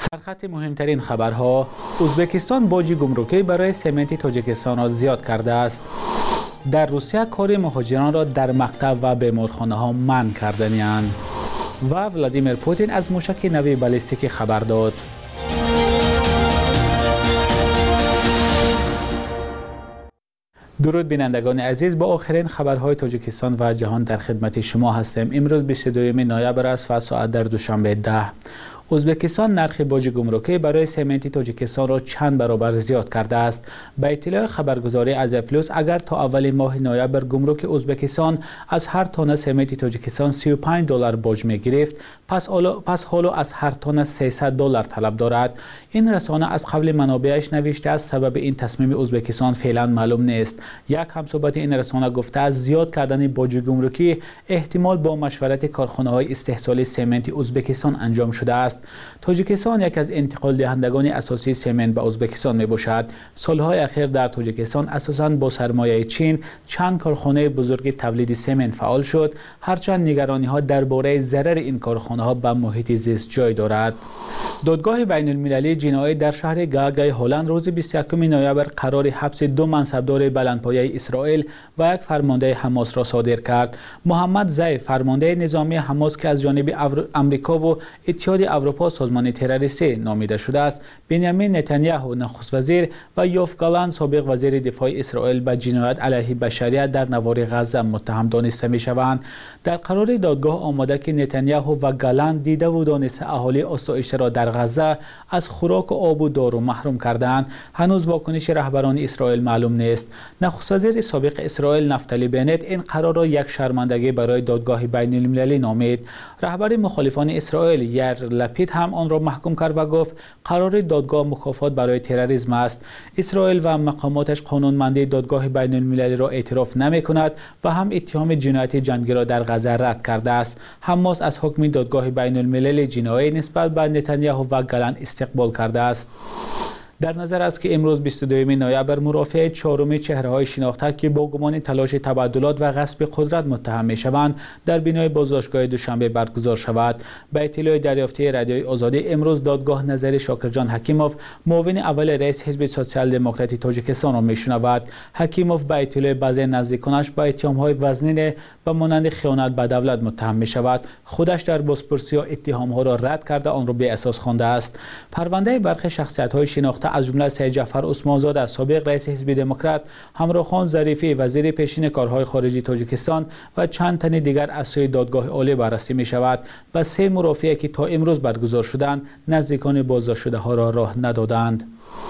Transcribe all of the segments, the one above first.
در خط مهمترین خبرها، ازبکستان باج گمرکی برای سمنت تاجیکستان را زیاد کرده است. در روسیه کار مهاجران را در مکتب و بیمارخانه ها منع کرده‌اند و ولادیمیر پوتین از موشک نوی بالستیک خبر داد. درود بینندگان عزیز، با آخرین خبرهای تاجیکستان و جهان در خدمت شما هستیم. امروز 22 نوامبر است و ساعت در دوشنبه 10. ازبکستان نرخ باج گمرکی برای سمنت تاجیکستان را چند برابر زیاد کرده است. به اطلاع خبرگزاری آزیا پلوس، اگر تا اول ماه نوامبر گمرک ازبکستان از هر تن سمنت تاجیکستان $35 باج می گرفت، پس حالا از هر تن $300 طلب دارد. این رسانه از قبل منابعش نوشته است سبب این تصمیم ازبکستان فعلا معلوم نیست. یک همصحبت این رسانه گفته است زیاد کردن باج گمرکی احتمال با مشورت کارخانه‌های استحصال سمنت ازبکستان انجام شده است. تاجیکستان یک از انتقال دهندگان اساسی سمنت به ازبکستان می باشد. سالهای اخیر در تاجیکستان اساساً با سرمایه چین چند کارخانه بزرگ تولید سمنت فعال شد، هرچند نگرانی ها درباره ضرر این کارخانه ها به محیط زیست جای دارد. دادگاه بین المللی جنایی در شهر گاگای هلند روز 21 نوامبر قرار حبس دو منصبدار بلندپایه اسرائیل و یک فرمانده حماس را صادر کرد. محمد زیف، فرمانده نظامی حماس که از جانب امریکا و اتحاد اروپا سازمان تروریستی نامیده شده است، بنیامین نتانیاهو نخست وزیر و یوف گالند سابق وزیر دفاع اسرائیل به جنایت علیه بشریت در نوار غزه متهم دانسته می شوند. در قرار دادگاه آمده که نتانیاهو و گالند دیده و دانسته اهالی آسایش را در غزه از خوراک و آب و دارو محروم کردند. هنوز واکنش رهبران اسرائیل معلوم نیست. نخست وزیر سابق اسرائیل نفتالی بنت این قرار را یک شرمندگی برای دادگاه بین المللی نامید. رهبر مخالفان اسرائیل یائیر لپید هم آن را محکوم کرد و گفت قرار دادگاه مکافات برای تروریسم است. اسرائیل و مقاماتش قانونمندی دادگاه بین المللی را اعتراف نمی کند و هم اتهام جنایت جنگی را در غزه رد کرده است. حماس از حکم دادگاه بین المللی جنایی نسبت به نتانیاهو و گالند استقبال کرده است. در نظر است که امروز 22 نوامبر مرافع چهارم چهره‌های شناخته که با گمان تلاش تبادلات و غصب قدرت متهم می‌شوند در بینای بازداشتگاه دوشنبه برگزار شود. به اطلاع دریافتی رادیوی آزادی، امروز دادگاه نظر شاکرجان حکیموف، معاون اول رئیس حزب سوسیال دموکراتی تاجیکستان را می‌شنود. حکیموف به اطلاع بعضی نزدیکانش با اتهام‌های وزنی و مانند خیانت به دولت متهم می‌شود. خودش در بازپرسی اتهام‌ها را رد کرده آن را بی اساس خوانده است. پرونده برخی شخصیت‌های شناخته از جمله سید جعفر عثمانزاده سابق رئیس حزب دموکرات، همراخان ظریفی وزیر پیشین کارهای خارجی تاجیکستان و چند تن دیگر از سوی دادگاه عالی بررسی می شود و سه مرافعه که تا امروز برگزار شدند نزدیکان بازداشت شده ها را راه ندادند.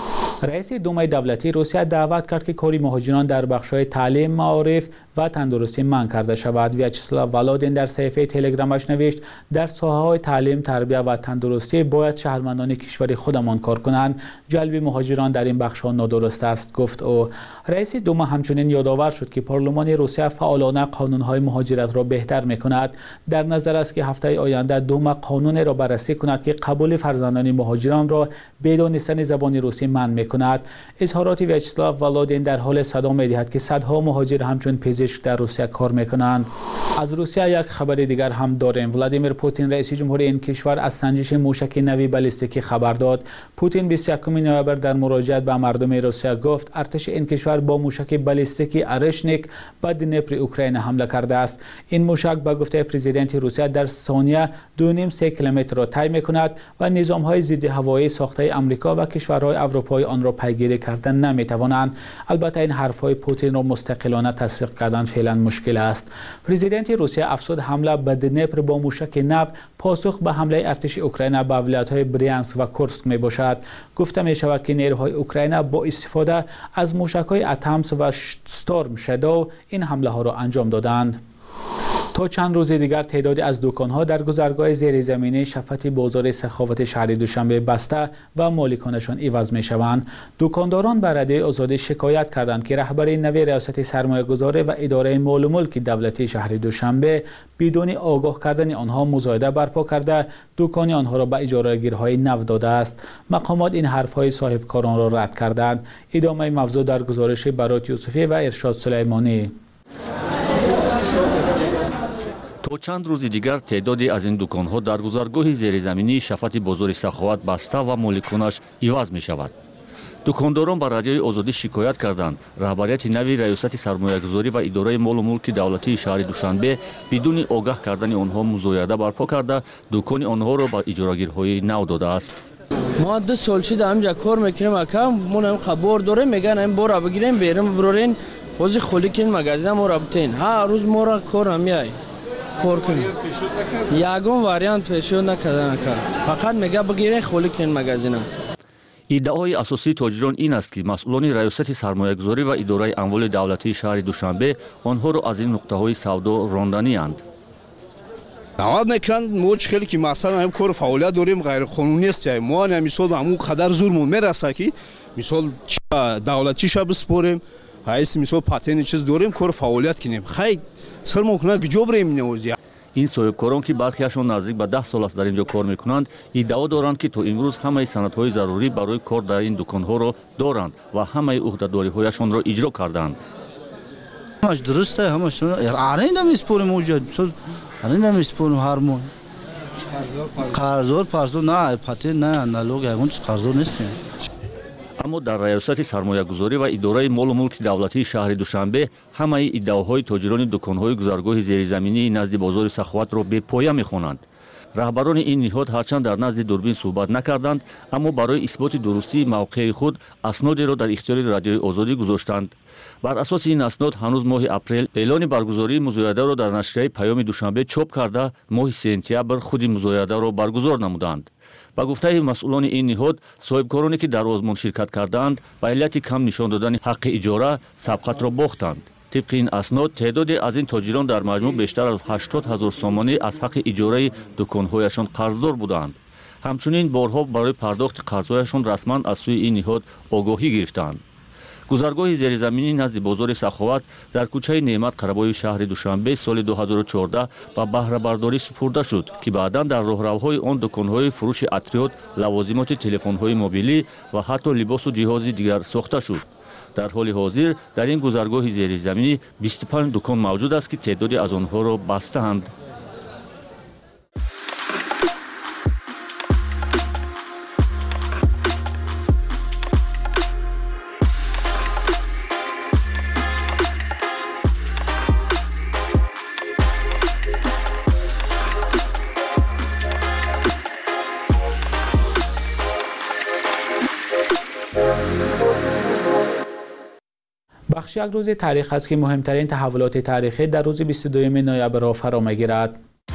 رئیس دومای دولتی روسیه دعوت کرد که کاری مهاجران در بخش‌های تعلیم، معارف و تندرستی منع کرده شود. ویاچسلاو ولادین در صفحه تلگرامش نوشت در ساحه‌های تعلیم، تربیت و تندرستی باید شهروندان کشور خودمان کار کنند. جلب مهاجران در این بخش‌ها نادرست است، گفت او. رئیس دوما همچنین یادآور شد که پارلمان روسیه فعالانه قانون‌های مهاجرت را بهتر می‌کند. در نظر است که هفته آینده دوما قانون را بررسی کند که قبول فرزندان مهاجران را بدانستن زبان روسی منع کند. اظهارات ویاچسلاو ولادین در حال صدا می‌دهد که صدها مهاجر همچون پزشک در روسیه کار می‌کنند. از روسیه یک خبر دیگر هم داریم. ولادیمیر پوتین رئیس جمهور این کشور از سنجش موشک نوی بالستیکی خبر داد. پوتین 21 نوامبر در مراجعه به مردم روسیه گفت ارتش این کشور با موشک بالستیکی ارشنیک به دنیپر اوکراین حمله کرده است. این موشک به گفته پرزیدنت روسیه در ثانیه 2.5 کیلومتر را طی می‌کند و نظام‌های ضد هوایی ساخته آمریکا و کشورهای اروپایی آن را پیگیری کردن نمی‌توانند. البته این حرف‌های پوتین را مستقلانه تصدیق کردن فعلا مشکل است. پرزیدنت روسیه افزود حمله به دنیپر با موشک نو پاسخ به حمله ارتش اوکراین به ولایت‌های بریانسک و کورسک میباشد. گفته می‌شود که نیروهای اوکراین با استفاده از موشک‌های اتمس و ستورم شادو این حمله را انجام دادند. تا چند روز دیگر تعدادی از دکان‌ها در گذرگاه زیرزمینی شفت بازار سخاوت شهری دوشنبه بسته و مالکانشان عوض می‌شوند. دکانداران به رادیوی آزادی شکایت کردند که رهبر نوی ریاست سرمایه‌گذاری و اداره مال و ملک دولتی شهر دوشنبه بدون آگاه کردن آنها مزایده برپا کرده دکان آنها را به اجاره‌گیرهای نو داده است. مقامات این حرف‌های صاحبکاران را رد کردند. ادامه موضوع در گزارش برات یوسفی و ارشاد سلیمانی. то чанд рӯзи дигар теъдоде аз ин дуконҳо дар гузаргоҳи зеризаминии шафати бозори Саховат баста ва моликонаш иваз мешавад. дукондорон ба радиои озодӣ шикоят карданд раҳбарияти нави раёсати сармоягузорӣ ва идораи молу мулки давлатии шаҳри душанбе бидуни огаҳ кардани онҳо музояда барпо карда дукони онҳоро ба иҷорагирҳои нав додааст. ما 2 سال شده همجا کار میکنیم اکم مون خبر داره میگن این بار بگیریم بریم برورین بازی خالی کن مغازه ما را بتین هر روز ما را کار میای کار کنیم یگان واریانت پیشو نکردن فقط میگه بگیرین خالی کن مغازه. иддаои асосии тоҷирон ин аст ки масъулони раёсати сармоягузорӣ ва идораи амволи давлатии шаҳри душанбе онҳоро аз ин нуқтаҳои савдо ронданианд. дават мекан мо хеле ки масалан ҳам кор фаъолият дорем ғайриқонунӣ аст мо мисол ҳамун қадар зурмон мераса ки мисол давлати ша биспорем ҳайс мисол патени чиз дорем кор фаъолият кинем хай сармокуна ҷо брем неози. ин соҳибкорон ки бархеашон наздик ба 10 сол аст дар ин ҷо кор мекунанд иддао доранд ки то имрӯз ҳамаи санадҳои зарурӣ барои кор дар ин дуконҳоро доранд ва ҳамаи уҳдадориҳояшонро иҷро карданд. ҳамаш дурусте ҳамаш аренда меспорем оҷа аренда меспорем ҳар моҳ қарзор парзор на патен на налог ягон чиз қарзор нестем. аммо дар раёсати сармоягузорӣ ва идораи молу мулки давлатии шаҳри душанбе ҳамаи иддаоҳои тоҷирони дуконҳои гузаргоҳи зеризаминии назди бозори Саховатро бепоя мехонанд. раҳбарони ин ниҳод ҳарчанд дар назди дурбин суҳбат накарданд, аммо барои исботи дурустии мавқеи худ аснодеро дар ихтиёри радиои озодӣ гузоштанд. бар асоси ин аснод ҳанӯз моҳи апрел эълони баргузории музоядаро дар нашрияи Паёми Душанбе чоп карда, моҳи сентябр худи музоядаро баргузор намуданд. ба гуфтаи масъулони ин ниҳод, соҳибкороне ки дар озмун ширкат кардаанд ба иллати кам нишон додани ҳаққи иҷора сабқатро бохтанд. طبق این اسناد تعدادی از این تاجران در مجموع بیشتر از 80,000 سامانی از حق اجاره دکان‌هایشان قرضدار بودند. همچنین بارها برای پرداخت قرض‌هایشان رسما از سوی این نهاد آگاهی گرفتند. گذرگاه زیرزمینی نزد بازار سخاوت در کوچه نعمت قربای شهر دوشنبه سال 2014 به بهره برداری سپرده شد که بعداً در راهروهای آن دکان‌های فروش اتریاد، لوازمات تلفن‌های موبیلی و حتی لباس و جهاز دیگر ساخته شد. در حال حاضر در این گذرگاه زیرزمینی 25 دکان موجود است که تعدادی از آنها را بسته‌اند. بخش یک روز تاریخ است که مهمترین تحولات تاریخی در روز 22 نوامبر را فرا می‌گیرد.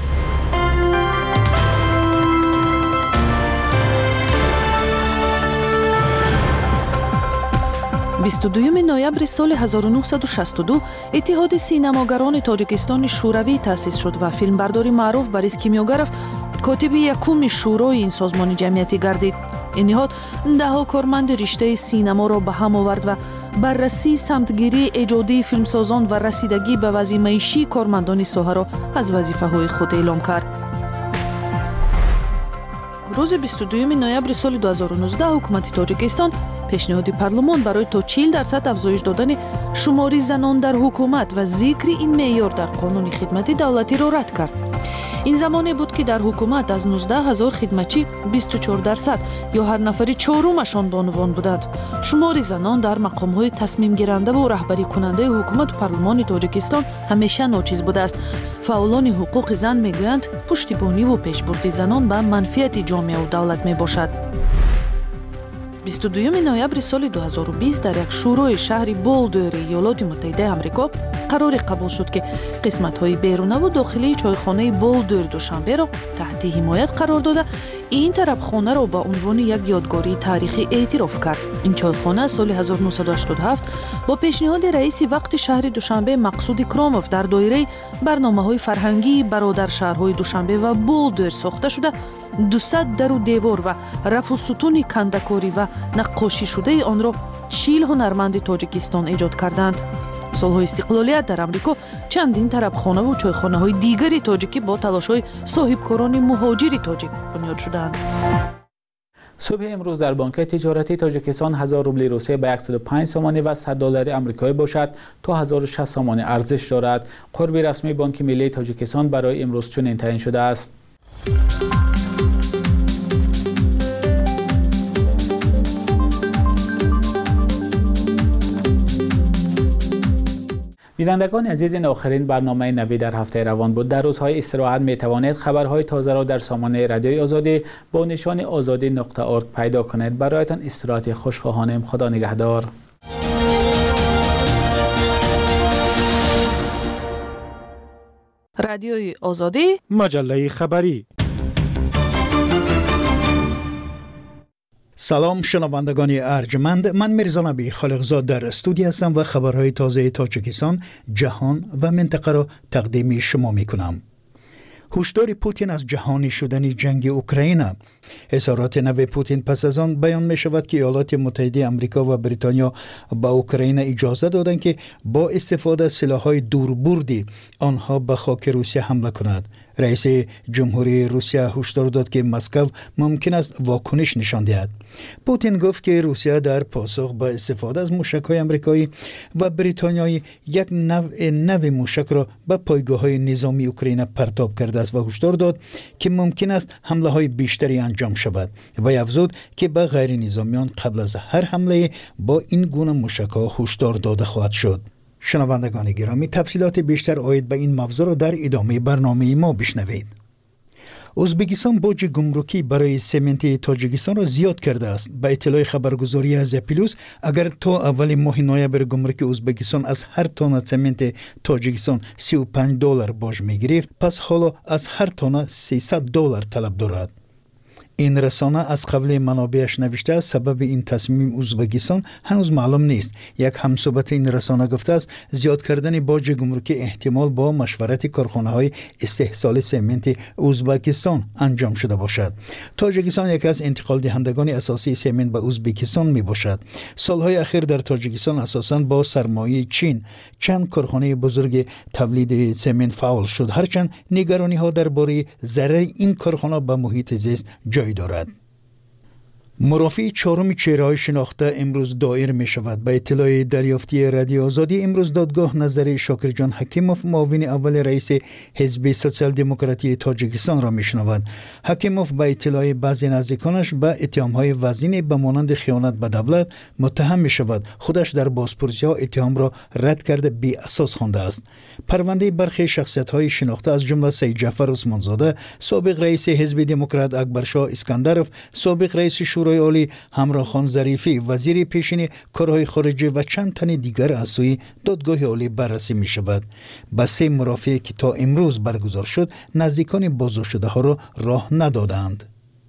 نوامبر سال 1962 اتحاد سینماگران تاجیکستان شوروی تأسیس شد و فیلمبردار معروف بوریس کیمیوگرف کاتب یکم شورای این سازمان جمعیتی گردید. این نهاد دهها کارمند رشته سینما را به هم آورد و بررسی سمتگیری ایجادی فیلمسازان و رسیدگی به وضع معیشی کارمندان ساحه را از وظیفه‌های خود اعلام کرد. روز 22 نوامبر سال 2019 حکومت تاجیکستان پیشنهاد پارلمان برای تا 40% افزایش دادن شمار زنان در حکومت و ذکر این معیار در قانون خدمت دولتی را رد کرد. این زمانی بود که در حکومت از 19,000 خدمتچی 24% یا هر نفری چهارمشان بانوان بودند. شمار زنان در مقام‌های تصمیم گیرنده و رهبری کننده حکومت و پارلمان تاجیکستان همیشه ناچیز بوده است. فعالان حقوق زن میگویند پشتیبانی و پیشبرد زنان به منفعت جامعه و دولت میباشد. 22 نوامبر سال 2020 در یک شورای شهر بولدر ایالات متحده آمریکا قرار قبول شد که قسمت‌های بیرونی و داخلی چایخانه بولدر دوشنبه را تحت حمایت قرار داده این طربخانه را به عنوان یک یادگاری تاریخی اعتراف کرد. این چایخانه سال 1987 با پیشنهاد رئیس وقت شهر دوشنبه مقصود اکراموف در دایره برنامه‌های فرهنگی برادر شهرهای دوشنبه و بولدر ساخته شده 200 در و دیوار و رفع و ستون کندکاری و نقاشی شده آن را 40 هنرمند تاجیکستان ایجاد کردند. سالهای استقلالیت در آمریکا چندین طربخانه و چایخانه‌های دیگری تاجیکی با تلاش‌های صاحبکاران مهاجر تاجیک بنیاد شدند. صبح امروز در بانک تجارتی تاجیکستان 1000 روبل روسیه به 105 سومانی و 100 دلار آمریکایی باشد تا 1060 سومانی ارزش دارد. قرب رسمی بانک ملی تاجیکستان برای امروز چنین تعیین شده است. بینندگان عزیز، این آخرین برنامه نوی در هفته روان بود. در روزهای استراحت می توانید خبرهای تازه را در سامانه رادیوی آزادی با نشان azadi.org پیدا کنید. برایتان استراحت خوشخواهانه. خدا نگهدار. رادیوی آزادی، مجله خبری. سلام شنوندگان ارجمند، من میرزا نبی خالقزاد در استودیو هستم و خبرهای تازه تاجیکستان، جهان و منطقه را تقدیم شما میکنم. هشدار پوتین از جهانی شدن جنگ اوکراین. اظهارات نو پوتین پس از آن بیان می شود که ایالات متحده آمریکا و بریتانیا به اوکراین اجازه دادند که با استفاده از سلاح‌های دوربردی آنها به خاک روسیه حمله کند. رئیس جمهوری روسیه هشدار داد که مسکو ممکن است واکنش نشان دهد. پوتین گفت که روسیه در پاسخ به استفاده از موشک‌های آمریکایی و بریتانیایی یک نوع موشک را به پایگاه‌های نظامی اوکراین پرتاب کرده است و هشدار داد که ممکن است حمله‌های بیشتری انجام شود و افزود که به غیر نظامیان قبل از هر حمله با این گونه موشک‌ها هشدار داده خواهد شد. شنوندگان گرامی، تفصیلات بیشتر آید به این موضوع را در ادامه برنامه ما بشنوید. ازبکستان باج گمرکی برای سمنت تاجیکستان را زیاد کرده است. به اطلاع خبرگزاری از پلوس، اگر تا اول ماه نوامبر گمرک ازبکستان از هر تن سمنت تاجیکستان 35 دلار باج می‌گرفت، پس حالا از هر تن 300 دلار طلب دارد. این رسانه از قبل منابعش نوشته است سبب این تصمیم ازبکستان هنوز معلوم نیست. یک همصحبت این رسانه گفته است زیاد کردن باج گمرکی احتمال با مشورت کارخانه‌های استحصال سمنت ازبکستان انجام شده باشد. تاجیکستان یکی از انتقال دهندگان اساسی سمنت به ازبکستان می باشد. سالهای اخیر در تاجیکستان اساساً با سرمایه چین چند کارخانه بزرگ تولید سمنت فعال شد، هرچند نگرانی‌ها درباره ضرر این کارخانه به محیط زیست جای دارد. مرافع چهارم چهره‌های شناخته امروز دایر می شود. به اطلاع دریافتی رادیو آزادی، امروز دادگاه نظر شاکرجان حکیموف، معاون اول رئیس حزب سوسیال دموکراتی تاجیکستان را می شنود. حکیموف به اطلاع بعضی نزدیکانش به اتهام‌های وزین به مانند خیانت به دولت متهم می شود. خودش در بازپرسی‌ها اتهام را رد کرده بی اساس خوانده است. پرونده برخی شخصیت‌های شناخته از جمله سید جعفر عثمانزاده، سابق رئیس حزب دموکرات اکبرشاه اسکندرов، سابق رئیس شورای عالی همراه خان ظریفی، وزیر پیشین کارهای خارجه و چند تن دیگر از سوی دادگاه عالی بررسی می شود. به 3 مرافعه که تا امروز برگزار شد، نزدیکان بازداشت شده ها را راه ندادند.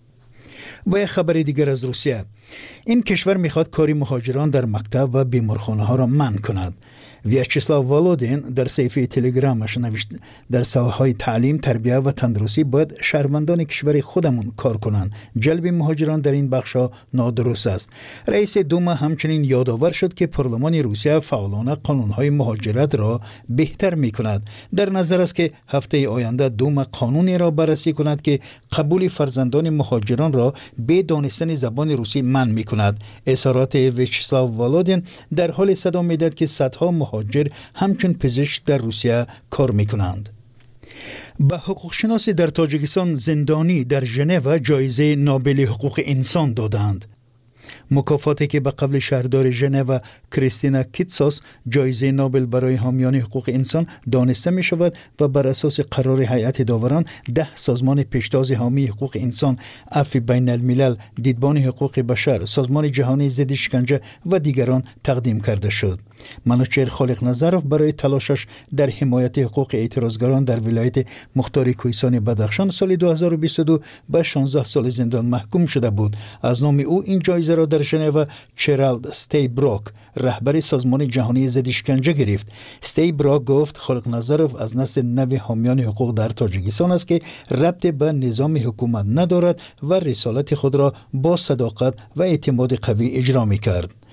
و یک خبر دیگر از روسیه. این کشور میخواد کاری مهاجران در مکتب و بیمارخانه ها را منع کند. ویاچسلاو والودین در صفحه تلگرامش نوشت در ساحه‌های تعلیم، تربیت و تندرستی باید شهروندان کشور خودمون کار کنند. جلب مهاجران در این بخش‌ها نادرست است. رئیس دوما همچنین یادآور شد که پارلمان روسیه فعالانه قانون‌های مهاجرت را بهتر می‌کند. در نظر است که هفته آینده دوما قانونی را بررسی کند که قبول فرزندان مهاجران را به دانستن زبان روسی منع می‌کند. اظهارات ویاچسلاو والودین در حال صدا می‌دهد که صدها مهاجر همچون پزشک در روسیه کار میکنند. به حقوقشناسی در تاجیکستان زندانی در ژنو جایزه نوبل حقوق انسان دادند. مکافاتی که به قبل شهردار ژنو کریستینا کیتسوس جایزه نوبل برای حامیان حقوق انسان دانسته می شود و بر اساس قرار هیئت داوران 10 سازمان پیشتاز حامی حقوق انسان، عفو بین الملل، دیدبان حقوق بشر، سازمان جهانی ضد شکنجه و دیگران تقدیم کرده شد. منوچهر خالق‌نظرov برای تلاشش در حمایت حقوق اعتراضگران در ولایت مختار کوهستان بدخشان سال 2022 به 16 سال زندان محکوم شده بود. از نام او این جایزه را در ژنو چرالد استیبروک، رهبر سازمان جهانی ضد شکنجه گرفت. استیبروک گفت خالق‌نظرov از نسل نو حامیان حقوق در تاجیکستان است که ربط به نظام حکومت ندارد و رسالت خود را با صداقت و اعتماد قوی اجرا می‌کرد.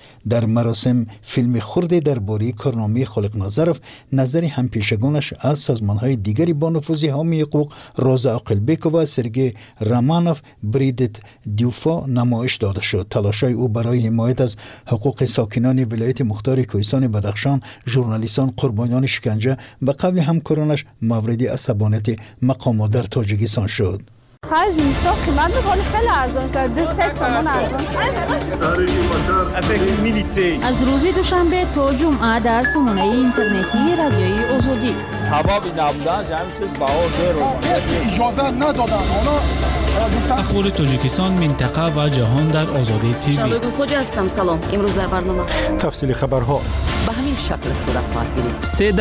در مراسم فیلم خردی درباره کارنامه خالق‌نظرف نظر همپیشگانش از سازمان‌های دیگری با نفوذ حامی حقوق روزا عاقلبیک و سرگئی رامانوف بریدت دیوفا نمایش داده شد. تلاش‌های او برای حمایت از حقوق ساکنان ولایت مختار کوهستان بدخشان، ژورنالیستان قربانیان شکنجه و قبل همکارانش مورد عصبانیت مقامات در تاجیکستان شد. خرج اینستا قیمت می‌کنه خیلی ارزان شده 3 تومان ارزان شده. از روز دوشنبه تا جمعه در سامانه اینترنتی رادیوی آزادی تبابی نبودن همین چیز بهار اجازه ندادن. اخبار تاجیکستان، منطقه و جهان در آزادی تیوی. شادو خوجا هستم. سلام. امروز در برنامه تفصیل خبرها به همین شکل صورت خواهد گرفت.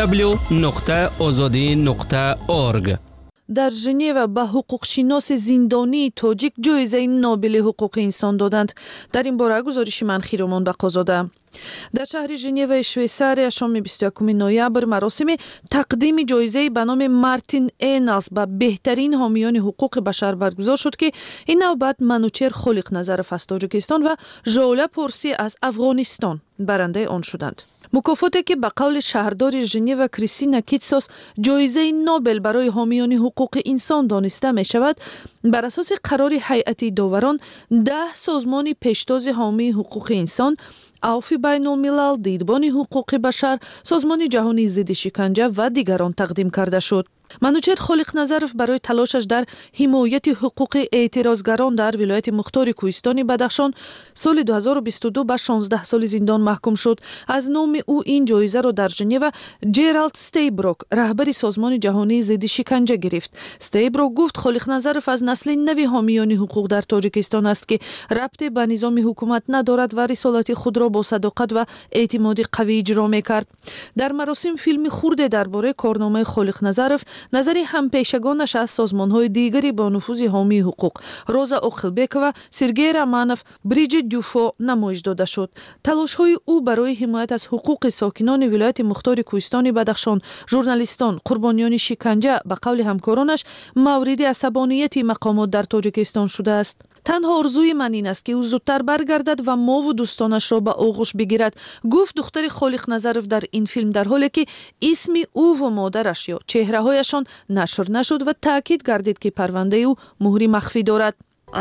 www.azadi.org. در ژنو به حقوق شناس زندانی تاجیک جایزه نوبل حقوق انسان دادند. در این باره گزارش منخیرمان بقازاده. در شهر ژنو شویساریا شام 21 نوامبر مراسم تقدیم جایزه به نام مارتین اینالز به بهترین حامیان حقوق بشر برگزار شد که این نوبت منوچهر خالق‌نظرف از تاجیکستان و ژولا پورسی از افغانستان برنده آن شدند. مکافاتی که به قول شهردار ژنو کریستینا کیتسوس جایزه نوبل برای حامیان حقوق انسان دانسته می شود، بر اساس قرار هیئت داوران 10 سازمان پیشتاز حامی حقوق انسان، عفو بین الملل، دیدبان حقوق بشر، سازمان جهانی ضد شکنجه و دیگران تقدیم کرده شد. منوچهر خالق‌نظرف برای تلاشش در حمایت حقوق اعتراضگران در ولایت مختار کوهستان بدخشان سال 2022 به 16 سال زندان محکوم شد. از نام او این جایزه را در ژنو جرالد استیبروک، رهبر سازمان جهانی ضد شکنجه گرفت. استیبروک گفت خالق‌نظرف از نسل نوی حامیان حقوق در تاجیکستان است که ربط به نظام حکومت ندارد و رسالت خود را با صداقت و اعتماد قوی اجرا می‌کرد. در مراسم فیلم خرد درباره کارنامه خالق‌نظرف نظر همپیشگانش از سازمان‌های دیگری با نفوذ حامی حقوق روزا عاقلبیک و سرگئی رامانوف بریدت دیوفا نمایش داده شد. تلاش‌های او برای حمایت از حقوق ساکنان ولایت مختار کوهستان بدخشان، ژورنالیستان قربانیان شکنجه به قول همکارانش مورد عصبانیت مقامات در تاجیکستان شده است. تنها آرزوی من این است که او زودتر برگردد و ما و دوستانش را به آغوش بگیرد، گفت دختر خالق‌نظرف در این فیلم، در حالی که اسم او و مادرش یا چهره‌هایشان نشر نشد و تاکید گردید که پرونده او مهر مخفی دارد.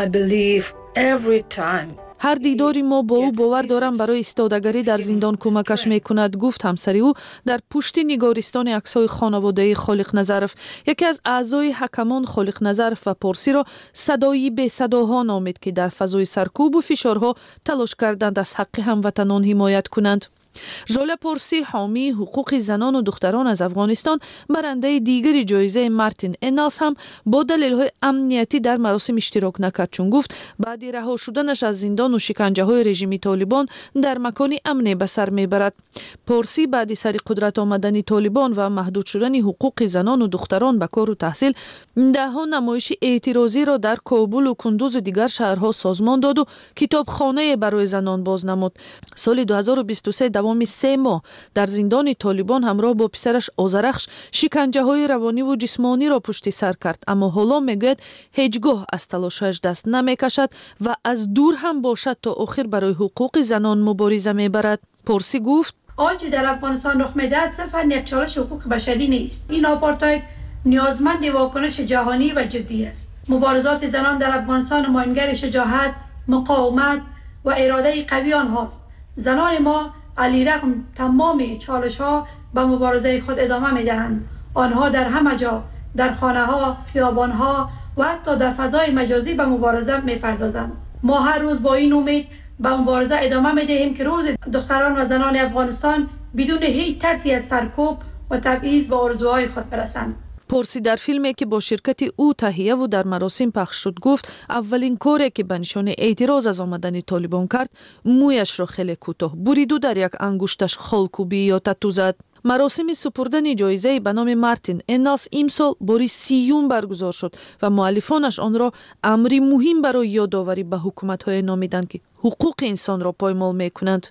هر دیداری ما با او باور دارم برای ایستادگی در زندان کمکش میکند، گفت همسر او در پشت نگارستان عکس‌های خانواده خالق‌نظرف. یکی از اعضای حکمان خالق‌نظرف و پارسی را صدایی به صداها نامید که در فضای سرکوب و فشارها تلاش کردند از حق هموطنان حمایت کنند. ژولا پورسی، حامی حقوق زنان و دختران از افغانستان، برنده دیگری جایزه مارتین اینالز، هم با دلایل امنیتی در مراسم اشتراک نکرد، چون گفت بعد رها شدنش از زندان و شکنجه های رژیم طالبان در مکان امن به سر میبرد. پورسی بعد سر قدرت آمدن طالبان و محدود شدن حقوق زنان و دختران به کار و تحصیل، دهها نمایش اعتراضی را در کابل و کندوز و دیگر شهرها سازمان داد و کتابخانه برای زنان باز نمود. سال 2023 دوام 3 ماه در زندان طالبان همراه با پسرش آذرخش شکنجه های روانی و جسمانی را پشت سر کرد، اما حالا میگوید هیچگاه از تلاشش دست نمیکشد و از دور هم باشد تا آخر برای حقوق زنان مبارزه میبرد. پورسی گفت آنچه در افغانستان رخ میدهد صرفاً یک چالش حقوق بشری نیست. این آپارتاید نیازمند واکنش جهانی و جدی است. مبارزات زنان در افغانستان نمایانگر شجاعت، مقاومت و اراده قوی آنهاست. زنان ما علیرغم تمام چالش‌ها به مبارزه خود ادامه می‌دهند. آنها در همه جا، در خانه‌ها، خیابان‌ها و حتی در فضای مجازی به مبارزه می‌پردازند. ما هر روز با این امید به مبارزه ادامه می‌دهیم که روز دختران و زنان افغانستان بدون هیچ ترسی از سرکوب و تبعیض به آرزوهای خود برسند. پورسی در فیلمی که با شرکت او تهیه و در مراسم پخش شد گفت اولین کاری که به نشانه اعتراض از آمدن طالبان کرد مویش را خیلی کوتاه برید و در یک انگشتش خالکوبی یا تتو زد. مراسم سپردن جایزه به نام مارتین اینالز امسال باری 30 برگزار شد و مؤلفانش آن را امری مهم برای یادآوری به حکومت‌های نامیدند که حقوق انسان را پایمال می‌کنند.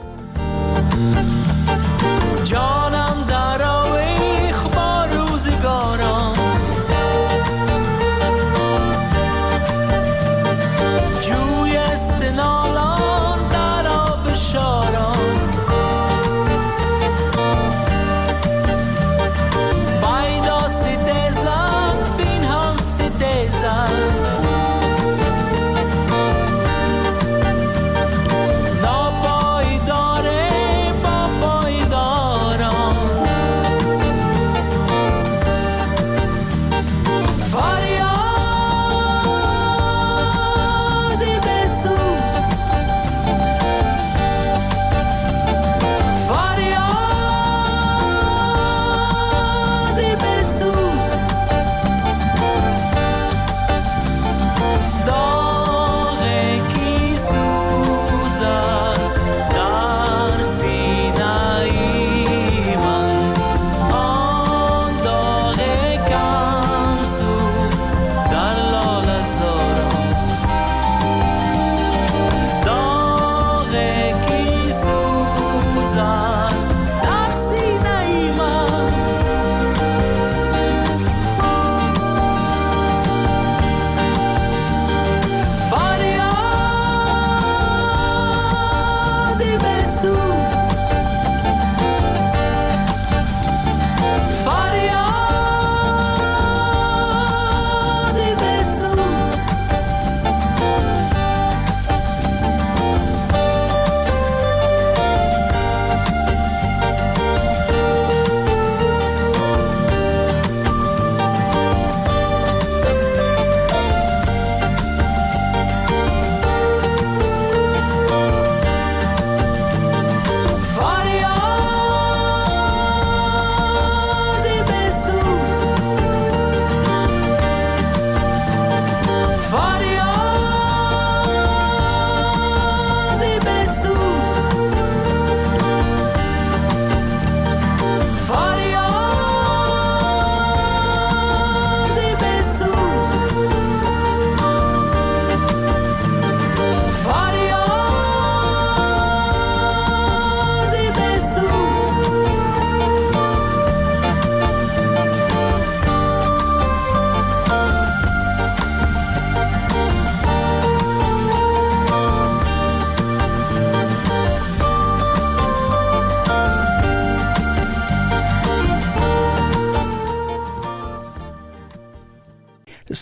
جانم در آویخ با روزگارم، جوی استنالان در آب شارم.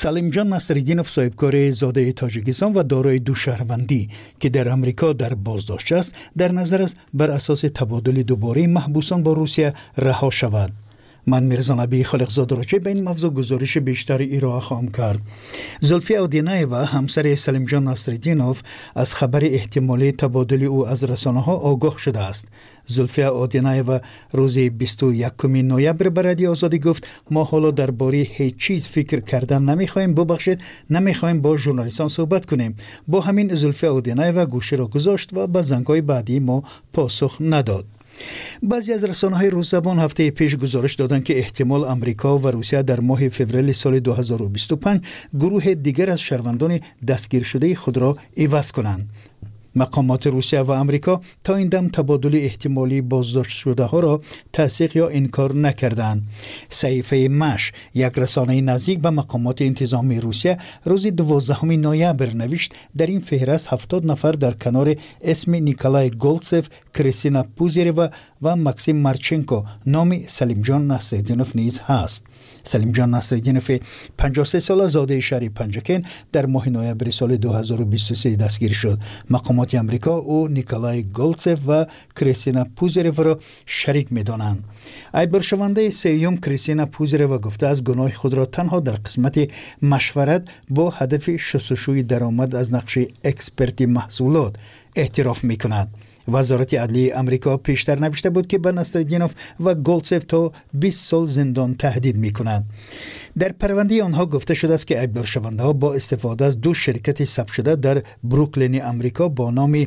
سلیمجان نصرالدینوف صاحبکار زاده تاجیکستان و دارای دو شهروندی که در امریکا در بازداشت است در نظر است بر اساس تبادل دوباره محبوسان با روسیه رها شود. من میرزا نبی خالقزاد را به این موضوع گزارش بیشتری ارائه خواهم کرد. زلفی اودینایوا همسر سلیمجان نصرالدینوف از خبر احتمالی تبادل او از رسانه‌ها آگاه شده است. زلفی اودینایوا روز 21 نوامبر به رادیو آزادی گفت ما حالا درباره هیچ چیز فکر کردن نمیخوایم، ببخشید نمیخوایم با ژورنالیستان صحبت کنیم. با همین زلفی اودینایوا گوشه را گذاشت و به زنگ‌های بعدی ما پاسخ نداد. بعضی از رسانه‌های روس زبان هفته پیش گزارش دادند که احتمال امریکا و روسیه در ماه فوریه سال 2025 گروه دیگر از شهروندان دستگیر شده خود را عوض کنند. مقامات روسیه و امریکا تا این دم تبادل احتمالی بازداشت شده ها را تصدیق یا انکار نکردند. صحیفه مش، یک رسانه نزدیک به مقامات انتظامی روسیه، روز 12 نوامبر نوشت در این فهرست 70 نفر در کنار اسم نیکولای گولتسف، کریستینا پوزیروا و ماکسیم مارچنکو نام سلیمجان نصرالدینوف نیز هست. سلیمجان نصرالدینوف 53 ساله زاده شهر پنجکن در ماه نوامبر سال 2023 دستگیر شد. مقامات امریکا او نیکولای گولتسف و کریستینا پوزیروا را شریک می‌دانند. ایبرشونده سیوم کریستینا پوزیروا گفته از گناه خود را تنها در قسمت مشورت با هدف شستشوی درآمد از نقش اکسپرتی محصولات اعتراف می‌کند. وزارت عدلیه امریکا پیشتر نوشته بود که به نصرالدینوف و گولتسف تا 20 سال زندان تهدید می‌کند. در پرونده آنها گفته شده است که ایبرشونده‌ها با استفاده از دو شرکت ثبت شده در بروکلین امریکا با نام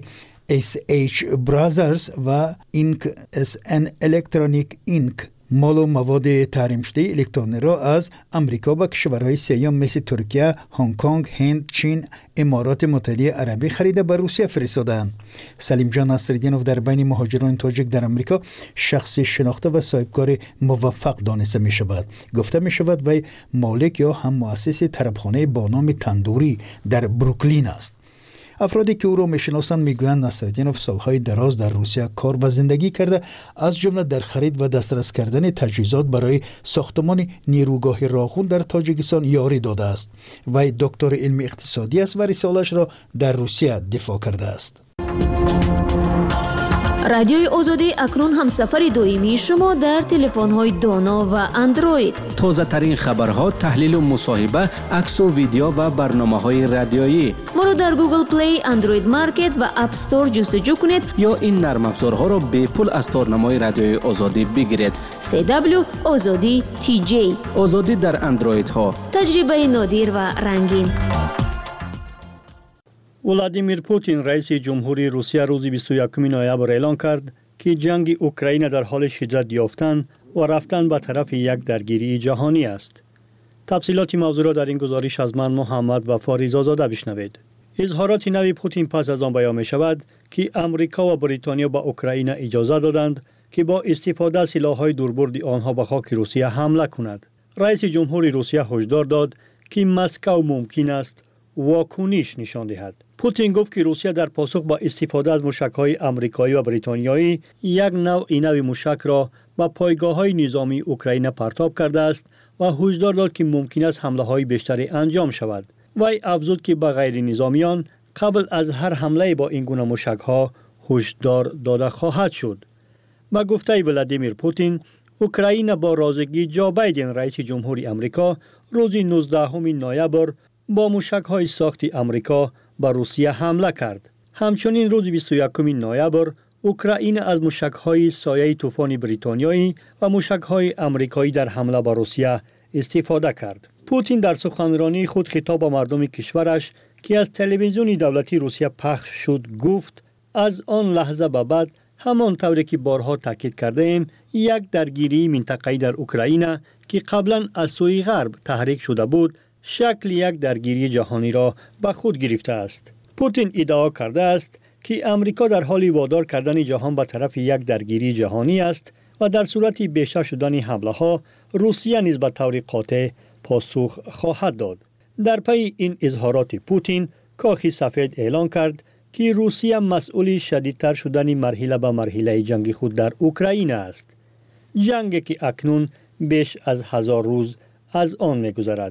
SH Brothers و Inc. SN Electronic Inc. مال و مواد تحریم شده الکترونی را از امریکا به کشورهای سوم مثل ترکیه، هنگ کنگ، هند، چین، امارات متحده عربی خریده به روسیه فرستادند. سلیمجان نصرالدینوف در بین مهاجران تاجیک در امریکا شخصی شناخته و صاحبکار موفق دانسته می شود. گفته می شود وی مالک یا هم مؤسس طربخانه با نام تندوری در بروکلین است. افرادی که او را میشناسند میگویند نصرالدینوف سالهای دراز در روسیه کار و زندگی کرده، از جمله در خرید و دسترس کردن تجهیزات برای ساختمان نیروگاه راغون در تاجیکستان یاری داده است. وی دکتر علم اقتصادی است و رساله‌اش را در روسیه دفاع کرده است. رادیوی آزادی اکنون هم سفر دائمی شما در تلفن‌های دانا و اندروید. تازه ترین خبرها، تحلیل و مصاحبه، عکس و ویدیو و برنامه‌های رادیویی. ما را در گوگل پلی، اندروید مارکت و اپ استور جستجو کنید یا این نرم افزارها را به پول از تارنمای رادیوی آزادی بگیرید. CW آزادی TJ. آزادی در اندروید ها. تجربه نادر و رنگین. ولادیمیر پوتین رئیس جمهوری روسیه روز 21 نوامبر اعلان کرد که جنگ اوکراین در حال شدت یافتن و رفتن به طرف یک درگیری جهانی است. تفصیلات موضوع را در این گزارش از من محمد و فاریزاده بشنوید. اظهارات نوی پوتین پس از آن بیان می شود که امریکا و بریتانیا به اوکراین اجازه دادند که با استفاده از سلاح‌های دوربرد آنها به خاک روسیه حمله کند. رئیس جمهوری روسیه هشدار داد که مسکو ممکن است واکنش نشان دهد. پوتین گفت که روسیه در پاسخ با استفاده از موشک‌های آمریکایی و بریتانیایی یک نوع موشک را به پایگاه‌های نظامی اوکراین پرتاب کرده است و هشدار داد که ممکن است حمله‌های بیشتری انجام شود. وی افزود که به غیر نظامیان قبل از هر حمله با این گونه موشک‌ها هشدار داده خواهد شد. با گفته ولادیمیر پوتین، اوکراین با رازگی جو بایدن رئیس جمهوری آمریکا روز 19 نوامبر با موشک‌های ساخت آمریکا به روسیه حمله کرد. همچنین روز 21 نوامبر اوکراین از موشک‌های سایه طوفان بریتانیایی و موشک‌های آمریکایی در حمله به روسیه استفاده کرد. پوتین در سخنرانی خود خطاب به مردم کشورش که از تلویزیون دولتی روسیه پخش شد گفت از آن لحظه به بعد همان طوری که بارها تاکید کرده ایم یک درگیری منطقه‌ای در اوکراین که قبلا از سوی غرب تحریک شده بود شکل یک درگیری جهانی را به خود گرفته است. پوتین ادعا کرده است که امریکا در حال وادار کردن جهان به طرف یک درگیری جهانی است و در صورت بیشتر شدن حمله‌ها روسیه نیز به طور قاطع پاسخ خواهد داد. در پی این اظهارات پوتین، کاخ سفید اعلان کرد که روسیه مسئول شدیدتر شدن مرحله به مرحله جنگ خود در اوکراین است. جنگی که اکنون بیش از 1000 روز از آن می‌گذرد.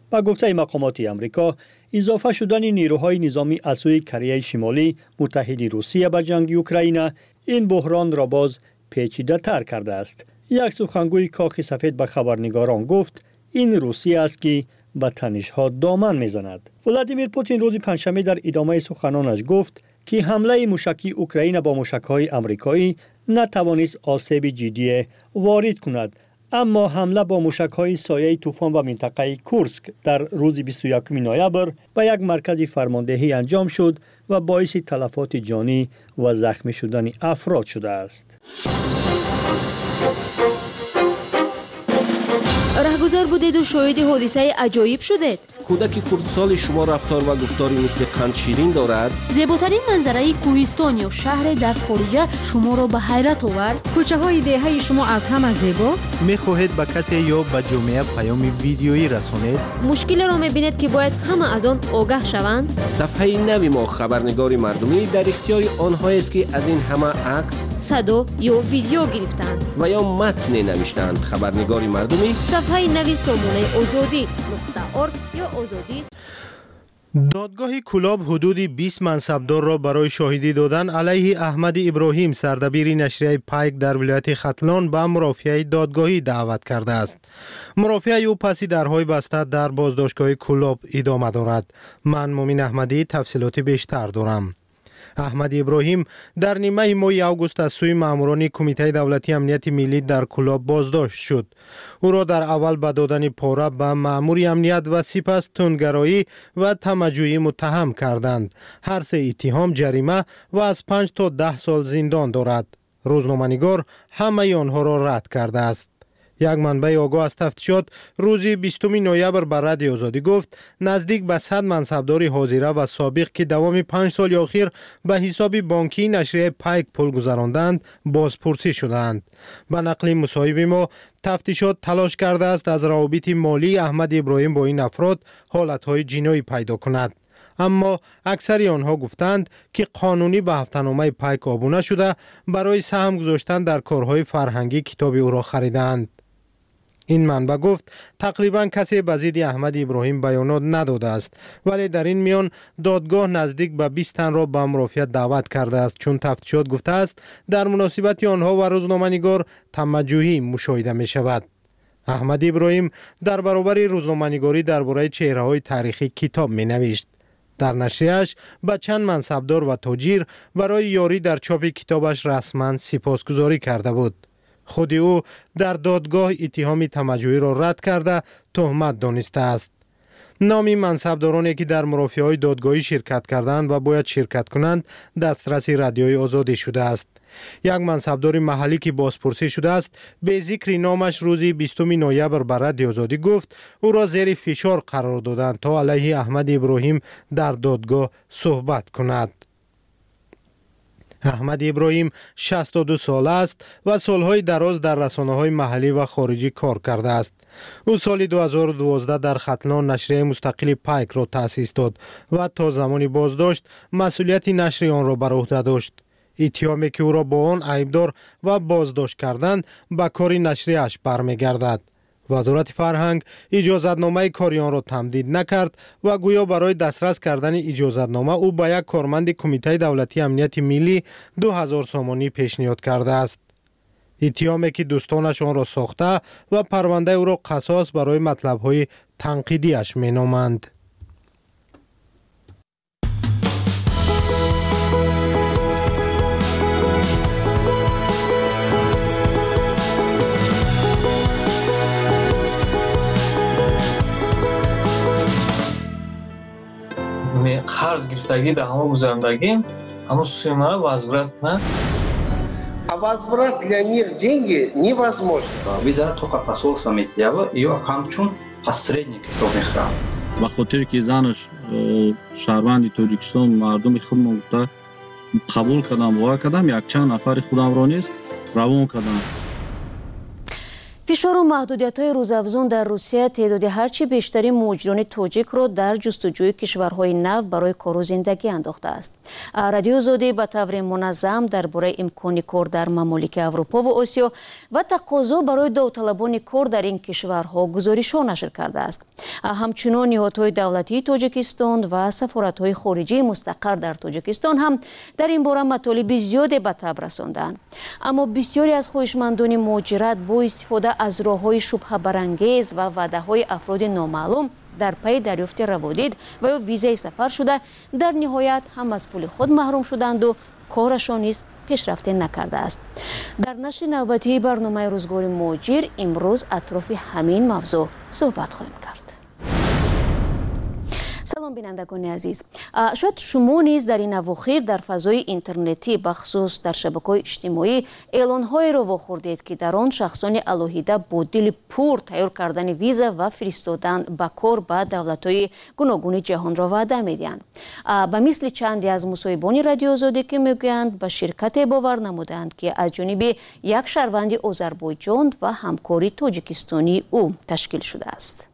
با گفته مقامات آمریکا، اضافه شدن نیروهای نظامی از سوی کره شمالی متحد روسیه به جنگ اوکراین این بحران را باز پیچیده تر کرده است. یک سخنگوی کاخ سفید به خبرنگاران گفت این روسیه است که به تنش‌ها دامن میزند. ولادیمیر پوتین روز پنجشنبه در ادامه سخنانش گفت که حمله موشکی اوکراین با موشک‌های آمریکایی نتوانست آسیب جدی وارد کند، اما حمله با موشک‌های سایه طوفان و منطقه کورسک در روز 21 نوامبر به یک مرکز فرماندهی انجام شد و باعث تلفات جانی و زخمی شدن افراد شده است. رهگذر بودید و شاهد حادثه عجایب شدید. کودک خردسال شما رفتار و گفتاری مثل قند شیرین دارد. زیباترین منظره کوهستان یا شهر در خارج شما را به حیرت آورد. کوچه های دهه شما از همه زیباست. میخواهید به کسی یا به جامعه پیام ویدیویی رسانید؟ مشکل را میبینید که باید همه از آن آگاه شوند. صفحه نوی ما خبرنگار مردمی در اختیار آنها است که از این همه عکس، صدا یا ویدیو گرفتند و یا متن نوشتند. خبرنگار مردمی صفحه نوی سامانه آزادی .org یا آزادی. دادگاه کلاب حدود 20 منصبدار را برای شاهدی دادن علیه احمد ابراهیم سردبیر نشریه پایک در ولایت ختلان به مرافعه دادگاهی دعوت کرده است. مرافعه او پس درهای بسته در بازداشتگاه کلاب ادامه دارد. من مومن احمدی تفصیلات بیشتر دارم. احمد ابراهیم در نیمه ماه آگوست از سوی ماموران کمیته دولتی امنیت ملی در کلاب بازداشت شد. او را در اول به دادن پاره به مامور امنیت و سپس تندگرایی و طمع‌جویی متهم کردند. هر سه اتهام جریمه و از 5 تا 10 سال زندان دارد. روزنامه‌نگار همه آنها را رد کرده است. یک منبع آگاه از تفتیشات روز 20 نوامبر بر رادیو آزادی گفت نزدیک به 100 منصبدار حاضره و سابق که دوام 5 سال اخیر به حساب بانکی نشریه پایک پول گذراندند بازپرسی شدند. به نقل مصاحب ما تفتیشات تلاش کرده است از روابط مالی احمد ابراهیم با این افراد حالتهای جنایی پیدا کند. اما اکثری آنها گفتند که قانونی به هفته‌نامه پایک آبونه شده برای سهم گذاشتن در کارهای فرهنگی کتاب او را خریدند. این منبع گفت تقریبا کسی به ضد احمد ابراهیم بیانات نداده است، ولی در این میان دادگاه نزدیک به 20 تن را به مرافعه دعوت کرده است، چون تفتیشات گفته است در مناسبت آنها و روزنامه‌نگار طمع‌جویی مشاهده می شود. احمد ابراهیم در برابر روزنامه‌نگاری درباره چهره‌های تاریخی کتاب می نوشت. در نشریه‌اش به چند منصبدار و تاجر برای یاری در چاپ کتابش رسما سپاسگزاری کرده بود. خود او در دادگاه اتهام طمع‌جویی را رد کرده تهمت دانسته است. نام منصبدارانی که در مرافعه‌های دادگاهی شرکت کردند و باید شرکت کنند دسترس رادیوی آزادی شده است. یک منصبدار محلی که بازپرسی شده است به ذکر نامش روز 20 نوامبر بر رادیو آزادی گفت او را زیر فشار قرار دادند تا علیه احمد ابراهیم در دادگاه صحبت کند. احمد ابراهیم 62 ساله است و سالهای دراز در رسانه‌های محلی و خارجی کار کرده است. او سال 2012 در ختلان نشریه مستقل پایک را تأسیس داد و تا زمانی بازداشت مسئولیت نشر آن را بر عهده داشت. اتهامی که او را با آن عیبدار و بازداشت کردند به کار نشریه‌اش برمیگردد. وزارت فرهنگ اجازتنامه کاری آن را تمدید نکرد و گویا برای دسترس کردن اجازتنامه او به یک کارمند کمیته دولتی امنیت ملی 2000 سامانی پیشنهاد کرده است. اتهامی که دوستانش آن را ساخته و پرونده او را قصاص برای مطلب‌های تنقیدیش مینامند. قرض گرفتگی در همه гузарандагим همون сумма возвратна. А возврат для них деньги невозможно. Виза только посольство Митьява ее хамчун посредник совместно. به خاطر که زنش شهروند تاجیکستان مردم خود گفته قبول کردم و کردم یک چند نفر خودم را نیز روان کردم. فشار و محدودیت‌های روزافزون در روسیه تعداد هرچی بیشتری مهاجران تاجیک را در جستجوی کشورهای نو برای کار و زندگی انداخته است. رادیو آزادی به طور منظم درباره امکان کار در ممالک اروپا و آسیا و تقاضا برای داوطلبان کار در این کشورها گزارش‌ها نشر کرده است. همچنین نهادهای دولتی تاجیکستان و سفارت‌های خارجی مستقر در تاجیکستان هم در این باره مطالب زیادی به تب رساندند. اما بسیاری از خواهشمندان مهاجرت با استفاده از راه‌های شبهه برانگیز و وعده‌های افراد نامعلوم در پی دریافت روادید و یا ویزای سفر شده در نهایت هم از پول خود محروم شدند و کارشان نیز پیشرفت نکرده است. در نشر نوبتی برنامه روزگار مهاجر امروز اطراف همین موضوع صحبت خواهیم کرد. سلام بینندگان عزیز، شاید شما نیز در این اواخر در فضای اینترنتی بخصوص در شبکه‌های اجتماعی اعلان‌هایی را واخوردید که در آن شخصان الهیده با دل پر تیار کردن ویزا و فرستادن به کار به دولت‌های گوناگون جهان را وعده می‌دهند. به مثل چندی از مصاحبان رادیو آزادی که میگویند به شرکت باور نمودند که از جانب یک شهروند آذربایجان و همکاری تاجیکستانی او تشکیل شده است.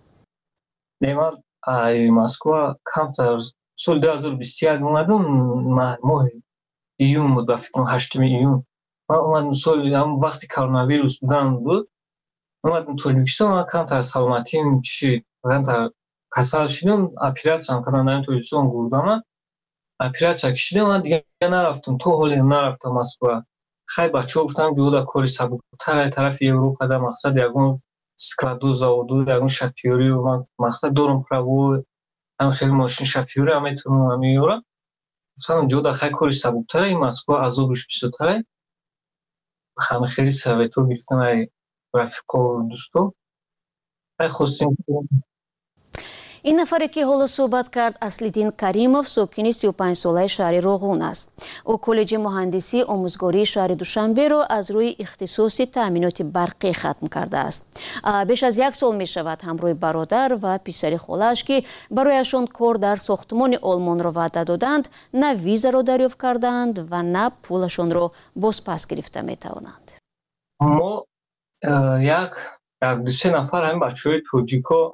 ای مسکو کمتر سال 2021 اومدم ماه ایون بود، به فکر کنم 8 ایون من اومدم. سال هم وقتی کرونا ویروس بود اومدم تاجیکستان. کمتر سلامتیم چی کمتر کسل شدم، اپراسیون کردن در تاجیکستان گردم، اپراسیون کشیدم. من دیگه نرفتم تو حالی نرفتم مسکو. خیلی بچه‌ها گفتم جودا کاری سبک‌تر طرف اروپا در مقصد یگون سکلادو زاودو یگون شفیوری و من مقصد دارم پرو هم خیلی ماشین شفیوری هم میتونم هم میارم. مثلا جودا خیلی کاری سبک‌تر این مسکو عذابش بیشتره. خیلی خیلی سویتو گرفتم ای رفیقا و دوستو. خیلی خواستیم این نفری که حالا صحبت کرد اصلیدین کریموف ساکن 35 ساله شهر روغون است. او کالج مهندسی آموزگاری شهر دوشنبه را از روی اختصاص تأمینات برقی ختم کرده است. بیش از 1 سال می شود همراه برادر و پسر خالش که برایشان کار در ساختمان آلمان را وعده دادند نه ویزا را دریافت کردند و نه پولشان را بازپس گرفته می توانند. ما یک دو سه نفر هم بچه‌های توجیکو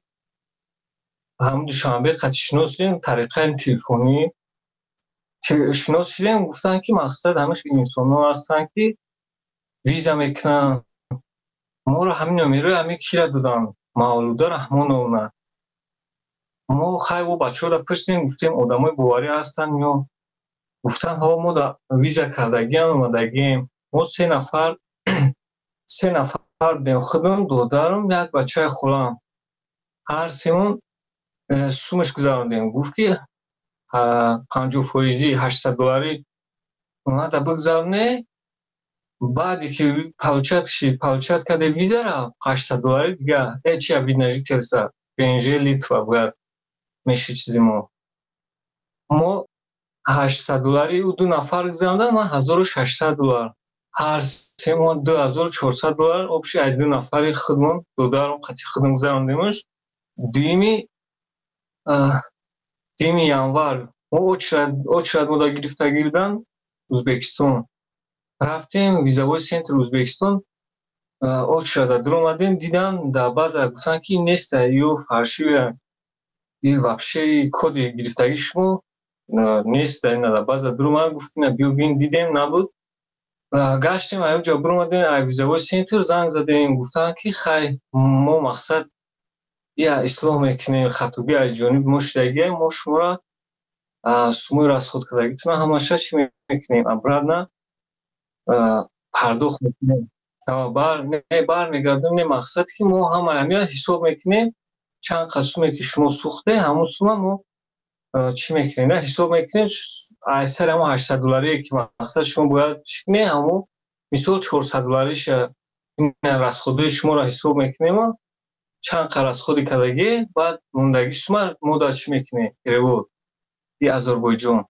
هم دوشنبه قطعی شناس شدیم طریقه تلفنی شناس شدیم. گفتن که مقصد همه خیلی انسان ها هستن که ویزا میکنن. ما رو همین نمیره همین کی را دادن مولوده رحمان اونا. ما خیلی و بچه ها را پرسیدیم گفتیم آدم های باوری هستن یا گفتن ها ما دا ویزا کردگی هم اومدگیم. ما 3 نفر بیم خودم دادارم یک بچه خولم هر سیمون سومش گذاروندیم. گفت که 50% 800 دلاری اومد بگذارونه. بعدی که پالچت کرده ویزا را 800 دلاری دیگه هیچی ویدنجی ترسا بینجی لیتوا باید میشه چیزی. ما 800 دلاری و 2 نفر گذاروندن. من 1600 دلار هر سه ما 2400 دلار آبشی ای 2 نفری خودمون دادارم قطعی خودم گذاروندیمش. دیمی январ ما очередь ما دا گرفتگی بودن ازبکستان. رفتیم ویزاوی سنتر ازبکستان очередь در اومدیم دیدم در بعض گفتن که این نیست یا فرشی این وابشه کد گرفتگی شما نیست. در بعض در اومد گفت نه بیو بین دیدیم نبود. گشتیم ایو جا بر اومدیم ویزاوی سنتر زنگ زدیم گفتن که خیلی ما مقصد یا اسلام میکنیم خطوبی از جانب ما شدگی ما شما را سموی را از خود کردگیتون همشه چی میکنیم ابراد نه پرداخت میکنیم بر میگردیم. نه مقصد که ما همه حساب میکنیم چند قسمه که شما سوخته همون سومه ما چی میکنیم نه حساب میکنیم ایسر همون 800 دلاری که مقصد شما باید چکنیم همون مثال 400 دلاریش این رسخوده شما را حساب میکنیم چند قرص خودی کردگی بعد موندگی شما مودا چی میکنه بود ای آذربایجان.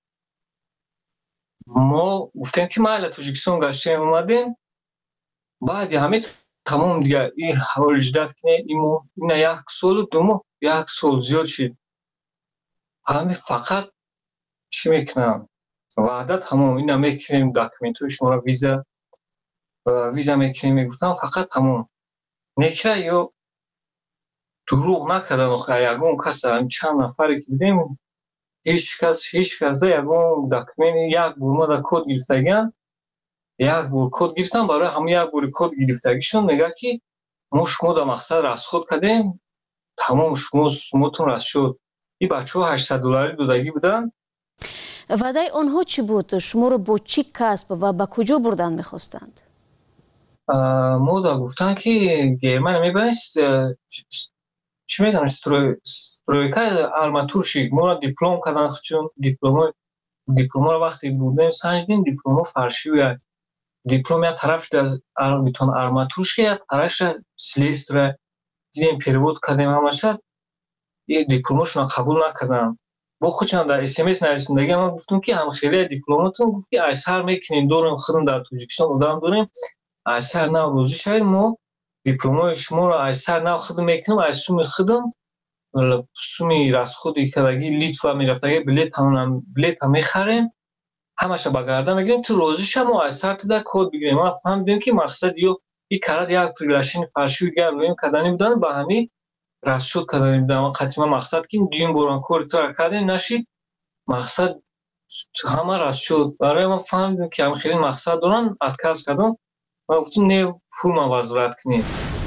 ما گفتیم که ما تاجیکستان گشتیم اومدیم. بعد همه تمام دیگه این حوال جدت کنه این 1 سال و 2 ماه 1 سال زیاد شد. همه فقط چی میکنم وعده تمام اینا میکنیم داکومنت شما را ویزا میکنیم. میگفتم فقط تمام некра ё дурӯғ накардан охир ягон кас чанд нафаре ки будем ҳеҷ кас ягон документ як бор мо да код гирифтагиам як бор код гирифтам барои ҳама як бори код гирифтагишон мегӯяд ки мо шумо да мақсад расход кардем тамом шумотон раст шуд. И бачаҳо $800 додагӣ буданд. ваъдаи онҳо чӣ буд? шуморо бо чӣ касб ва ба куҷо бурдан мехостанд? мо да гуфтанд ки Германия мебаранд чӣ мегӯянд стройка арматурщик моро диплом кардан чун дипломро вақте бурдем санҷидем дипломо фаршивия диплом як тараф битон арматурщик як тараф слесаря дидем перевод кардем ҳамаша дипломошона қабул накардам. бо худшон дар смс нависондагӣ ма гуфтам ки ҳамхелия дипломатон гуфт ки айсар мекунем дорем худам дар Тоҷикистон одам дорем айсар нав розӣ шавем мо дипломои шуморо айсар нав худам мекунем аз суми худам суми расходи кардагӣ Литва мерафтагӣ билетам мехарем ҳамаша ба гарда мегирем ту розӣ ша мо айсар туда код бигирем. ма фаҳмидем ки мақсад ё и карад як приглашени фаршиви дигар роем кардани буданд ба ҳамин расшуд кардани буданд қатима мақсад ки дуюм борон кори тура кардем нашид мақсад ҳама расшуд. барои ма фаҳмидем ки ҳамхелин мақсад доранд отказ кардам ва гуфтем не пулма возврат кунем.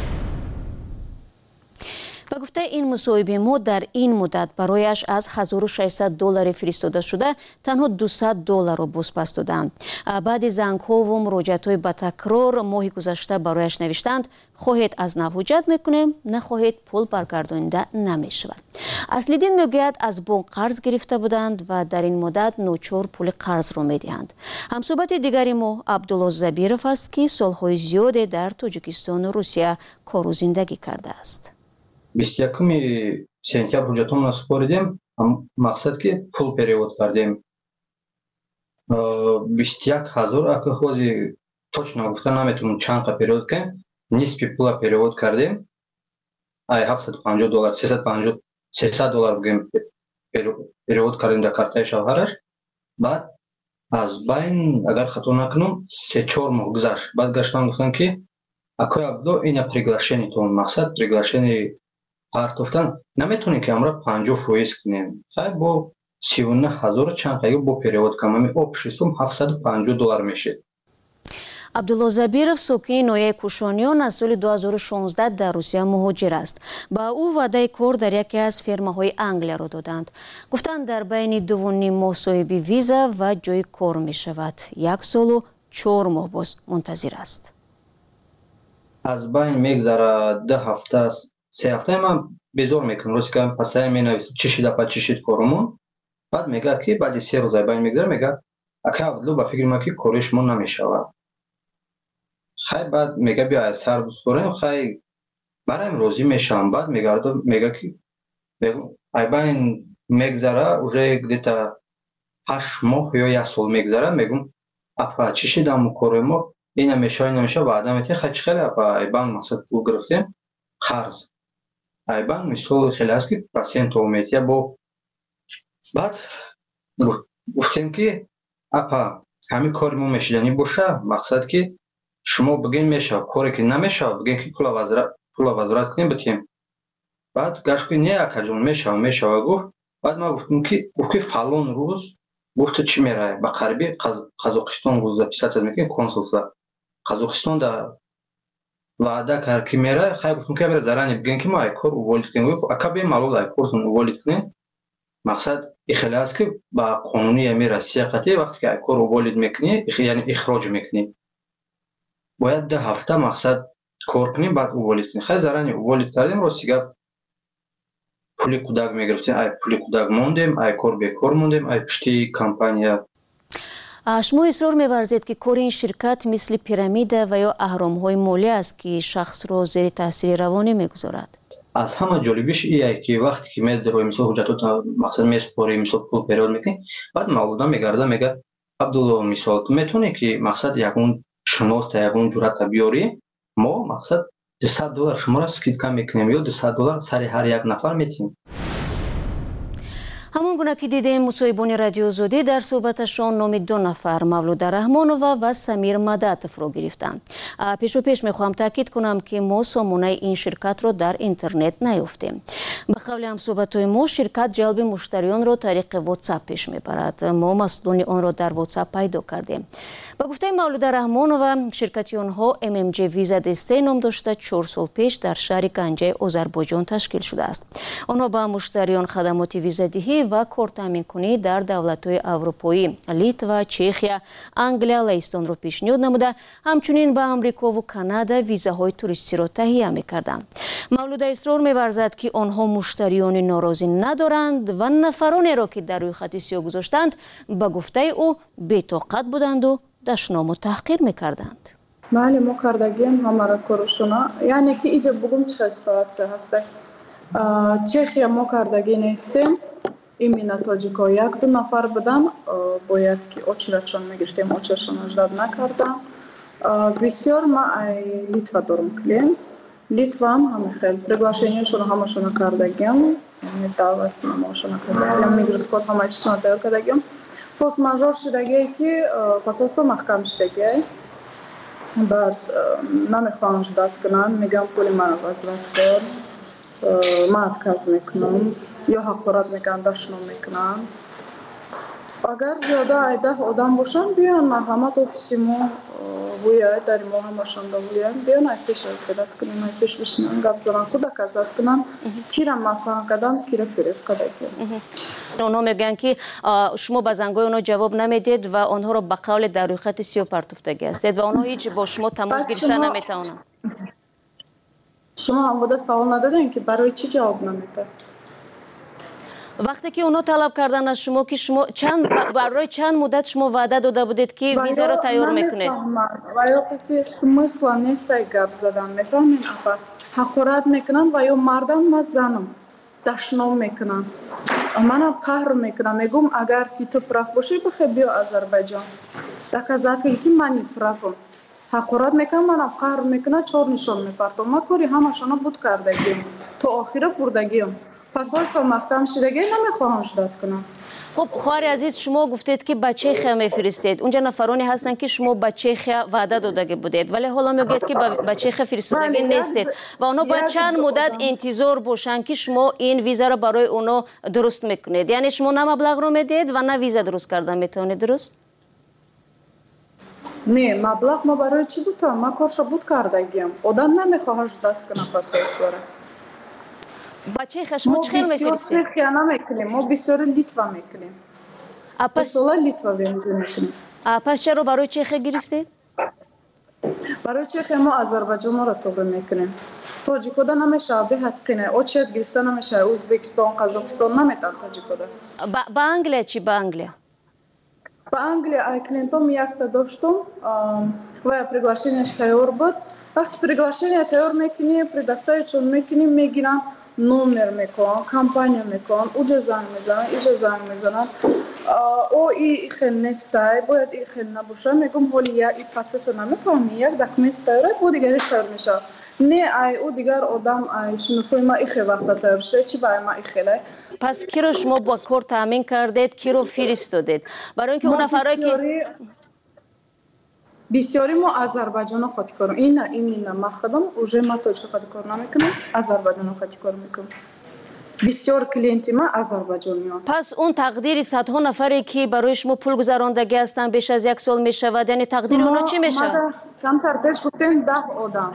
ба гуфтаи ин мусоҳиби мо дар ин муддат барояш аз $1600 фиристода шуда танҳо $200 бозпас доданд. баъди зангҳову муроҷиатҳои ба такрор моҳи гузашта барояш навиштанд хоҳед аз нав ҳуҷҷат мекунем нахоҳед пул баргардонида намешавад. аслиддин мегӯяд аз бонк қарз гирифта буданд ва дар ин муддат ночор пули қарзро медиҳанд. ҳамсӯҳбати дигари мо Абдулло Забиров аст ки солҳои зиёде дар Тоҷикистону Русия кору зиндагӣ кардааст. 21 сентябр ҳуҷҷатомро супоридем мақсад ки пул перевод кардем 21000 акаҳози точно гуфта наметавонам чанд қа перевод кардем нисфи пула перевод кардем $750 $300 бугем перевод кардем дар картаи шавҳараш. баъд аз байн агар хато накунам 3-4 моҳ гузашт баъд гаштан гуфтам ки акои Абдулло ина приглашениатон мақсад приглашени партофтан наметонем ки амра 50% кунем хай бо 39000 чанд қайгӣ бо перевод камами общий сум $750 мешед. Абдулло Забиров сокини ноҳияи Кушониён аз соли 2016 дар Русия муҳоҷир аст. ба ӯ ваъдаи кор дар яке аз фермаҳои Англияро доданд. гуфтанд дар байни 2.5 моҳ соҳиби виза ва ҷои кор мешавад. 1 солу 4 моҳ боз мунтазир аст. аз байн мегзара 2 ҳафта 3 ҳафтаи ман безор мекунам росика пасая менависам чӣ шида па чӣ шид корумон баъд мегӯяд ки баъди 3 рӯз байн мегзара мегӯяд ака Абдулло ба фикри ман ки кори шумо намешавад хай баъд мега биё айсар биспорем хай бараем розӣ мешавам баъд мега ки айбайн мегзара уже где-то 8 моҳ ё 1 сол мегзара мегум апа чӣ шида мо кори мо ина мешава ваъда метиҳи хай чӣ хеле апа айбан мақсад пул гирифтем қарз айбан мисол хеле аст ки процентро метия бо баъд гуфтем ки апа ҳамин кори мо мешидани боша мақсад ки шумо бигӯед мешава коре ки намешава бигӯед ки пула возврат кунем битем баъд гашт ки не акаҷон мешава гуфт баъд ман гуфтам ки фалон рӯз гуфту чӣ меравӣ ба қарибӣ Қазоқистон рӯз записатсия мекунем консулса Қазоқистон да ваъда кард ки меравӣ хай гуфтам ки абира зарани бигӯем ки мо ай кор уволид кунем гуфт ака бемалол ай кортон уволид кунем мақсад ихеле аст ки ба қонуни ами Россия қатъи вақте ки ай кор уволид мекунӣ яъне ихроҷ мекунӣ бояд 2 ҳафта мақсад кор кунем баъд уволид кунем хай зарани уволид кардем рости гап пули кӯдак мегирифтем ай пули кӯдак мондем ай кор бекор мондем ай пишти компания. шумо исрор меварзед ки кори ин ширкат мисли пирамида ва ё аҳромҳои молия аст ки шахсро зери таъсири равонӣ мегузорад. аз ҳама ҷолибиш ие ки вақте ки медрои мисол ҳуҷҷатотро мақсад месупорӣ мисол пул перевод мекунӣ баъд мавлуда мегарда мегӯяд Абдулло мисол ту метавонӣ ки мақсад ягон шуноста ягон ҷуръата биёрӣ мо мақсад $200 шуморо скидка мекунем ё $200 сари ҳар як нафар метиҳем. ҳамон ҳамон гуна ки дидем мусоҳибони радио Озодӣ дар суҳбаташон номи ду нафар Мавлуда Раҳмонова ва Самир Мадатовро гирифтанд. Пешопеш мехоҳам таъкид кунам ки мо сомонаи ин ширкатро дар интернет наёфтем. ба қавли ҳамсӯҳбатҳои мо ширкат ҷалби муштариёнро тариқи WhatsApp пеш мебарад. мо масъулони онро дар WhatsApp пайдо кардем. ба гуфтаи Мавлуда Раҳмонова, ширкати онҳо MMG Visa Destay ном дошта 4 сол пеш дар шаҳри Ганҷаи Озарбойҷон ташкил шудааст. онҳо ба муштариён хадамоти визадиҳӣ ва кортаминкунӣ дар давлатҳои аврупоӣ, Литва, Чехия, Англия, Лаҳистонро пешниҳод намуда, ҳамчунин ба Амрикову Канада визаҳои туристиро таҳия мекарданд. Мавлуда исрор меварзад ки онҳо муштариёни норозӣ надоранд ва нафаронеро ки дар рӯйхати сиёҳ гузоштанд, ба гуфтаи ӯ бетоқат буданду дашному таҳқир мекарданд. Майли мо кардагием ҳамаро корушона, яъне ки иҷа бугум чӣ ситуатсия ҳаста. Чехия мо кардаги нестем, именно тоҷико 1-2 нафар будан, бояд ки очередшон мегиштем, очередшон аждад накардам. Бисёр ма ай Литва дорум клиент. Литва ҳама хел приглашениашоно ҳамашона кардагием, даъват намоашона кардагием, мигросход ҳама чизона тайёр кардагием. Форс-мажор шудагие ки пасосо маҳкам шудагие. Баъд намехоҳам ждат кунам, мегам пули мана возврат кор. Ман отказ мекунам ё ҳақорат мекунам, дашном мекунам. Агар зиёда ай 10 одам бошанд, биён марҳамат офиси мо вуяд, дари мо ҳамашон да вуяд, биён ай пеш аздират кунем, ай пеш бишинам, гап занам, кӯдак азад кунам, кира мафаҳам кардам, кира фиреб кардагием. онҳо мегӯянд ки шумо ба зангои онҳо ҷавоб намедиҳед ва онҳоро ба қавле дар рӯйхати сиёҳ партофтагӣ ҳастед ва онҳо ҳеҷ бо шумо тамос гирифта наметавонанд. шумо ҳамвода савол надодем ки барои чӣ ҷавоб намедиҳед? вақте ки онҳо талаб карданд аз шумо ки шумо барои чанд муддат шумо ваъда дода будед ки визаро тайёр мекунед? ва ёқити смысла нест ай гап задан, мефаҳмед? ҳақорат мекунанд ва ё мардам ва занам дашном мекунанд. манам қаҳр мекунам, мегӯм агар ки ту прав бошӣ, бихе биё Озарбойҷон. Доказатель ки мани правам. ҳақорат мекунам, манам қаҳр мекунам, чор нишон мепартом. ма кори ҳамашона буд кардагием. То охира бурдагием. пас ҳойсо маҳкам шудагӣ намехоҳам ждат кунам. хуб, хоҳари азиз, шумо гуфтед ки ба Чехия мефиристед. унҷа нафароне ҳастанд ки шумо ба Чехия ваъда додагӣ будед, вале ҳоло мегӯед ки ба Чехия фиристодагӣ нестед ва онҳо бояд чанд муддат интизор бошанд ки шумо ин визаро барои онҳо дуруст мекунед. яъне шумо на маблағро медиҳед ва на виза дуруст кардан метавонед, дуруст? не, маблағ мо барои чӣ бутам? ма коршо буд кардагием. одам намехоҳад ждат кунад пасосвара. ба Чехия шумо чӣ хел мефиристед? мо бисёр Чехия намекунем, мо бисёри Литва мекунем. Сола Литва бензин мекунем. пас чаро барои Чехия гирифтед? барои Чехия мо Озарбойҷонро тоғри мекунем. тоҷикода намешавад беҳаққине, очередь гирифта намешавад. Ӯзбекистон, Қазоқистон наметавад тоҷикода. ба Англия чӣ? ба Англия? ба Англия ай клиентом якта доштум ва приглашениаш тайёр буд. вақти приглашения тайёр мекунӣ, предоставичон мекунӣ, мегиранд, номер мекунанд, компания мекунанд, уҷа занг мезананд, иҷа занг мезананд. о и хел нестай, бояд и хел набошад. мегӯм ҳоли и процесса намефаҳмӣ, як документ тайёр, бо дигариш тайёр мешавад. не ай ӯ дигар одам ай шиносои ма ихе вақта тайёр шуда, чӣ ба ма ихелай? пас киро шумо ба кор таъмин кардед, киро фиристодед? барои ин ки он нафарое ки бисёри мо Озарбойҷоно хоти кор именно мақсадам уже ма тоҷика хоти кор намекунам, Озарбойҷоно хоти кор мекунам. бисёр клиенти ма азарбайҷониён. пас он тақдири садҳо нафаре ки барои шумо пул гузарондагӣ ҳастанд беш аз 1 сол мешавад, яъне тақдири онҳо чӣ мешавад? камтар пеш гуфтем 10 одам.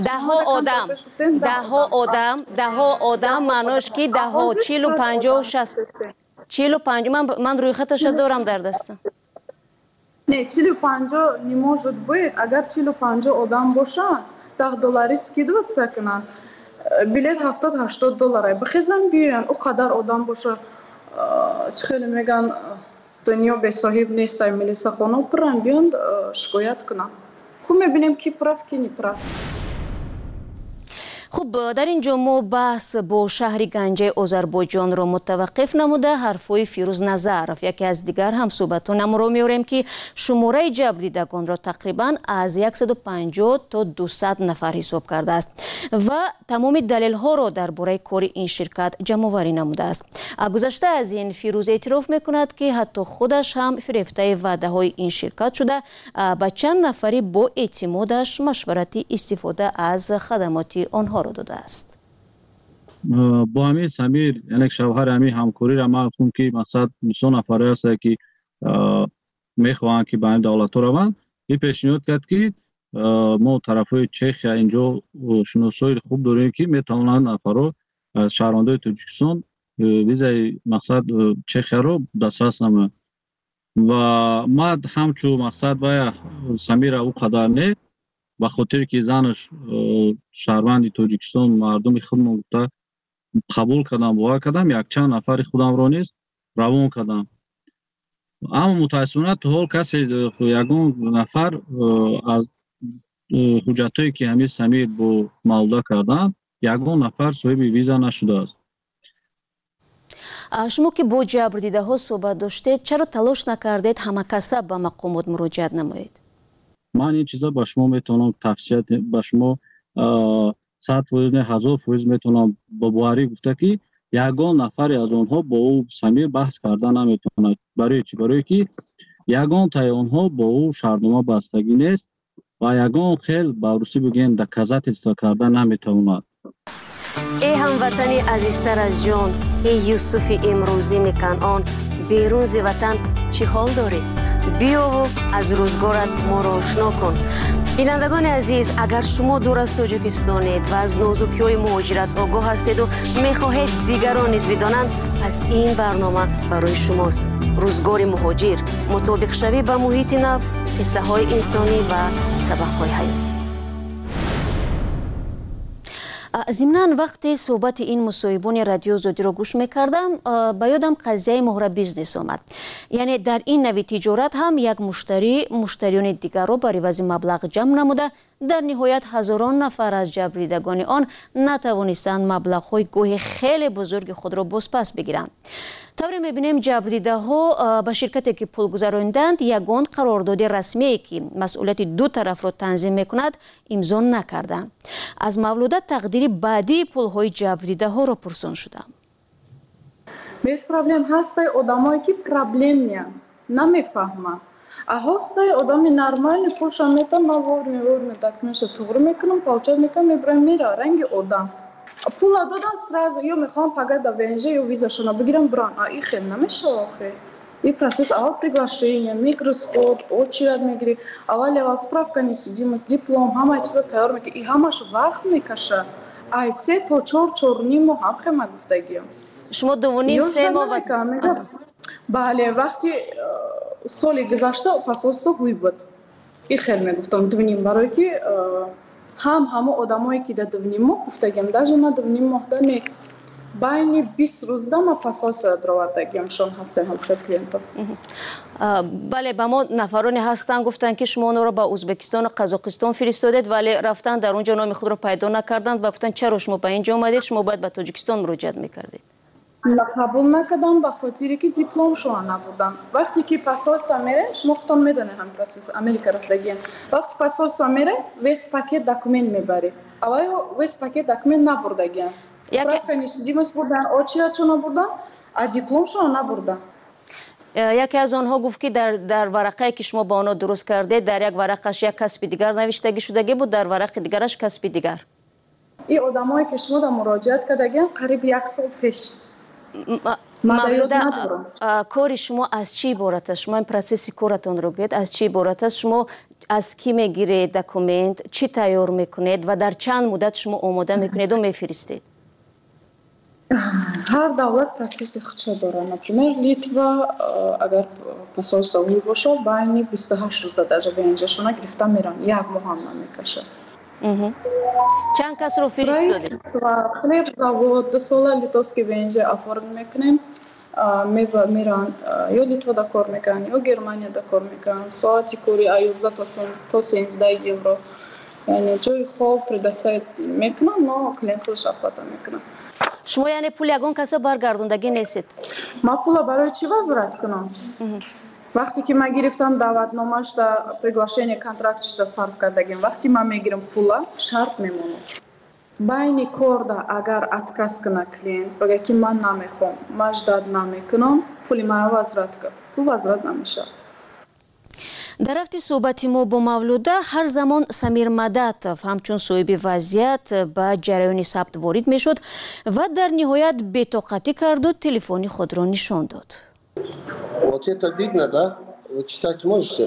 даҳо одам маънош ки 10, 40, 50, 60. 45 ман рӯйхаташа дорам дар дастам. не 40-50 не может быть. агар 40-50 одам бошанд, $10 скидываться кунанд. билет $70-80 бихезан биёянд. ӯ қадар одам боша, чӣ хеле меган дунё бесоҳиб нест, ай милисахона пурранд, биёнд шикоят кунанд. ку мебинем ки прав, ки неправ. خب در اینجا ما بحث با شهر گنجه آذربایجان را متوقف نموده حرفای فیروز نظرف یکی از دیگر هم صحبتان را میاریم که شماره جبر دیدگان را تقریبا از 150 تا 200 نفر حساب کرده است و تمام دلیل ها را درباره کار این شرکت جمع آوری نموده است. گذشته از این فیروز اعتراف میکند که حتی خودش هم فریفته وعده های این شرکت شده با چند نفری با اعتمادش مشورتی استفاده از خدمات آنها را داده است. با همین سمیر یعنی شوهر همین همکاری را ما گفتم که مقصد 200 نفر است که میخواهند که به این دولت روند این پیشنهاد کرد که ما طرفای چخیا اینجا شناسایی خوب داریم که میتوانند نفرها از شهروندان تاجیکستان ویزای مقصد چخیا رو دسترس نمایند و ما همچون مقصد باید سمیر او قدر نه به خاطر که زنش شهروند تاجیکستان مردم خودم گفته قبول کردم باور کردم یک چند نفر خودم را نیز روان کردم اما متاسفانه تو حال کسی یگان نفر از حجتایی که همین سمیر با مولده کردن یگان نفر صاحب ویزا نشده است. شما که با جبر دیده ها صحبت داشتید چرا تلاش نکردید همه کسب به مقامات مراجعت نمایید؟ من این چیزا با شما میتونم تفصیلات با شما 100% نه 1000% میتونم با بواری گفته که یگان نفر از اونها با او سمیر بحث کردن نمیتونه. برای چی؟ برای که یگان تای اونها با او شرطنامه بستگی نیست و یگان خیل با روسی بگین دکازات اجرا کردن نمیتونه. ای هموطنی عزیزتر از جان، ای یوسف امروزی کنعان، بیرون ز وطن چی حال داری؟ بیا و از روزگارت ما را آشنا کن. بینندگان عزیز، اگر شما دور از تاجیکستانید و از نازکی‌های مهاجرت آگاه هستید و می‌خواهید دیگران نیز بدانند، پس این برنامه برای شماست. روزگار مهاجر، مطابق شوی با محیط نو، قصه‌های انسانی و سبق‌های حیاتی. ضمناً وقتی صحبت این مصاحبان رادیو زودی را گوش میکردم به یادم قضیه مهر بیزنس آمد. یعنی در این نوع تجارت هم یک مشتریان دیگر را بر عوض مبلغ جمع نموده در نهایت هزاران نفر از جبریدگان آن نتوانستند مبلغ‌های گوهی خیلی بزرگ خود را بازپس بگیرند. طوری می‌بینیم جبریده ها به شرکتی که پول گذراندند یگان قرارداد رسمی که مسئولیت دو طرف را تنظیم میکند امضا نکردند. از مولوده تقدیر بعدی پول‌های جبریده ها را پرسان شدم. بیس پرابلم هسته آدمایی که پرابلم نیان نمیفهمن. هستای آدم نرمال پولش میتم ما دکمنش توگر میکنم پاچه میکنم میبرم میره رنگ آدم. پول دادن سراز یا میخوام فقط до ВНЖ یا ویزاشون بگیرم بران. این خیلی نمیشه آخه. این پروسس اول приглашение, микроскоп, очередь میگیری. اول левел справка несудимость, диплом, همه چیزا تیار میکنی. این همش وقت میکشه. ای 3 تا 4 نیم هم خیلی گفتگیم. شما 2.5 3 ماه بله وقتی سالی گذشته پاسپورت گوی بود. این خیلی میگفتم 2.5 برای که همه آدمایی که در 2.5 ماه گفتگیم даже на 2.5 ماه دنی بین 20 روز ما پاسپورت درواتگیم شون هستن هم کلینتا. بله با ما نفرانی هستن گفتن که شما اونها را به ازبکستان و قزاقستان فرستادید ولی رفتن در اونجا نام خود را پیدا نکردند و گفتن چرا شما به اینجا اومدید شما باید به تاجیکستان مراجعت میکردید. قبول نکردم به خاطری که دیپلم شما نبودم. وقتی که پاسپورت میره شما خودتون میدونید هم پروسس امریکا رفتگین. وقتی پاسپورت میره ویس پاکت دکومنت میبری. اول ویس پاکت دکومنت نبردگین. سپرایت نشدیمش بردن آچیرت شما بردن. ا دیپلم شما نبردن. یکی از آنها گفت که در ورقه که شما با آنها درست کرده در یک ورقش یک کسب دیگر نوشتگی شدگی بود در ورق دیگرش کسب دیگر. این آدمایی که شما در مراجعت کردگین قریب 1 سال پیش. مولوده کار شما از چی عبارت است؟ شما این پروسس کارتون رو گید از چی عبارت است؟ شما از کی میگیرید دکومنت چی تیار میکنید و در چند مدت شما آماده میکنید و میفرستید؟ هر دولت پروسس خودش داره. نپرمیر لیتوا اگر پاسپورت سوی باشه بین 28 روز در ونجشون گرفته میرن 1 ماه هم نمیکشه. چند کس رو فرستادید؟ خلیب زاود 2 سال لیتوفسکی ونج افورد میکنیم. میرن یا لیتوا دا کار میکنن یا گرمانیا دا کار میکنن. ساعتی کوری 11 تا 13 یورو. یعنی جای خواب предоставить میکنم но клиент خودش оплата میکنه. شما یعنی پول یگان کسی برگردوندگی نیستید؟ ما پول برای چی وزارت کنم؟ وقتی که ما گرفتم دعوتنامه‌اش در приглашение контрактش در صرف کردگیم وقتی ما میگیرم پولا شرط میمونه. بین کار دا اگر اتکاس کنه کلینت بگه که من نمیخوام مجدد نمیکنم پولی مرا وزارت کن پول وزارت نمیشه. در رفت صحبت ما با مولوده هر زمان سمیر مدتف همچون صاحب وضعیت به جریان ثبت وارد می شد و در نهایت بی‌طاقتی کرد و تلفنی خود را نشان داد. Вот это видно, да? Вы читать можете?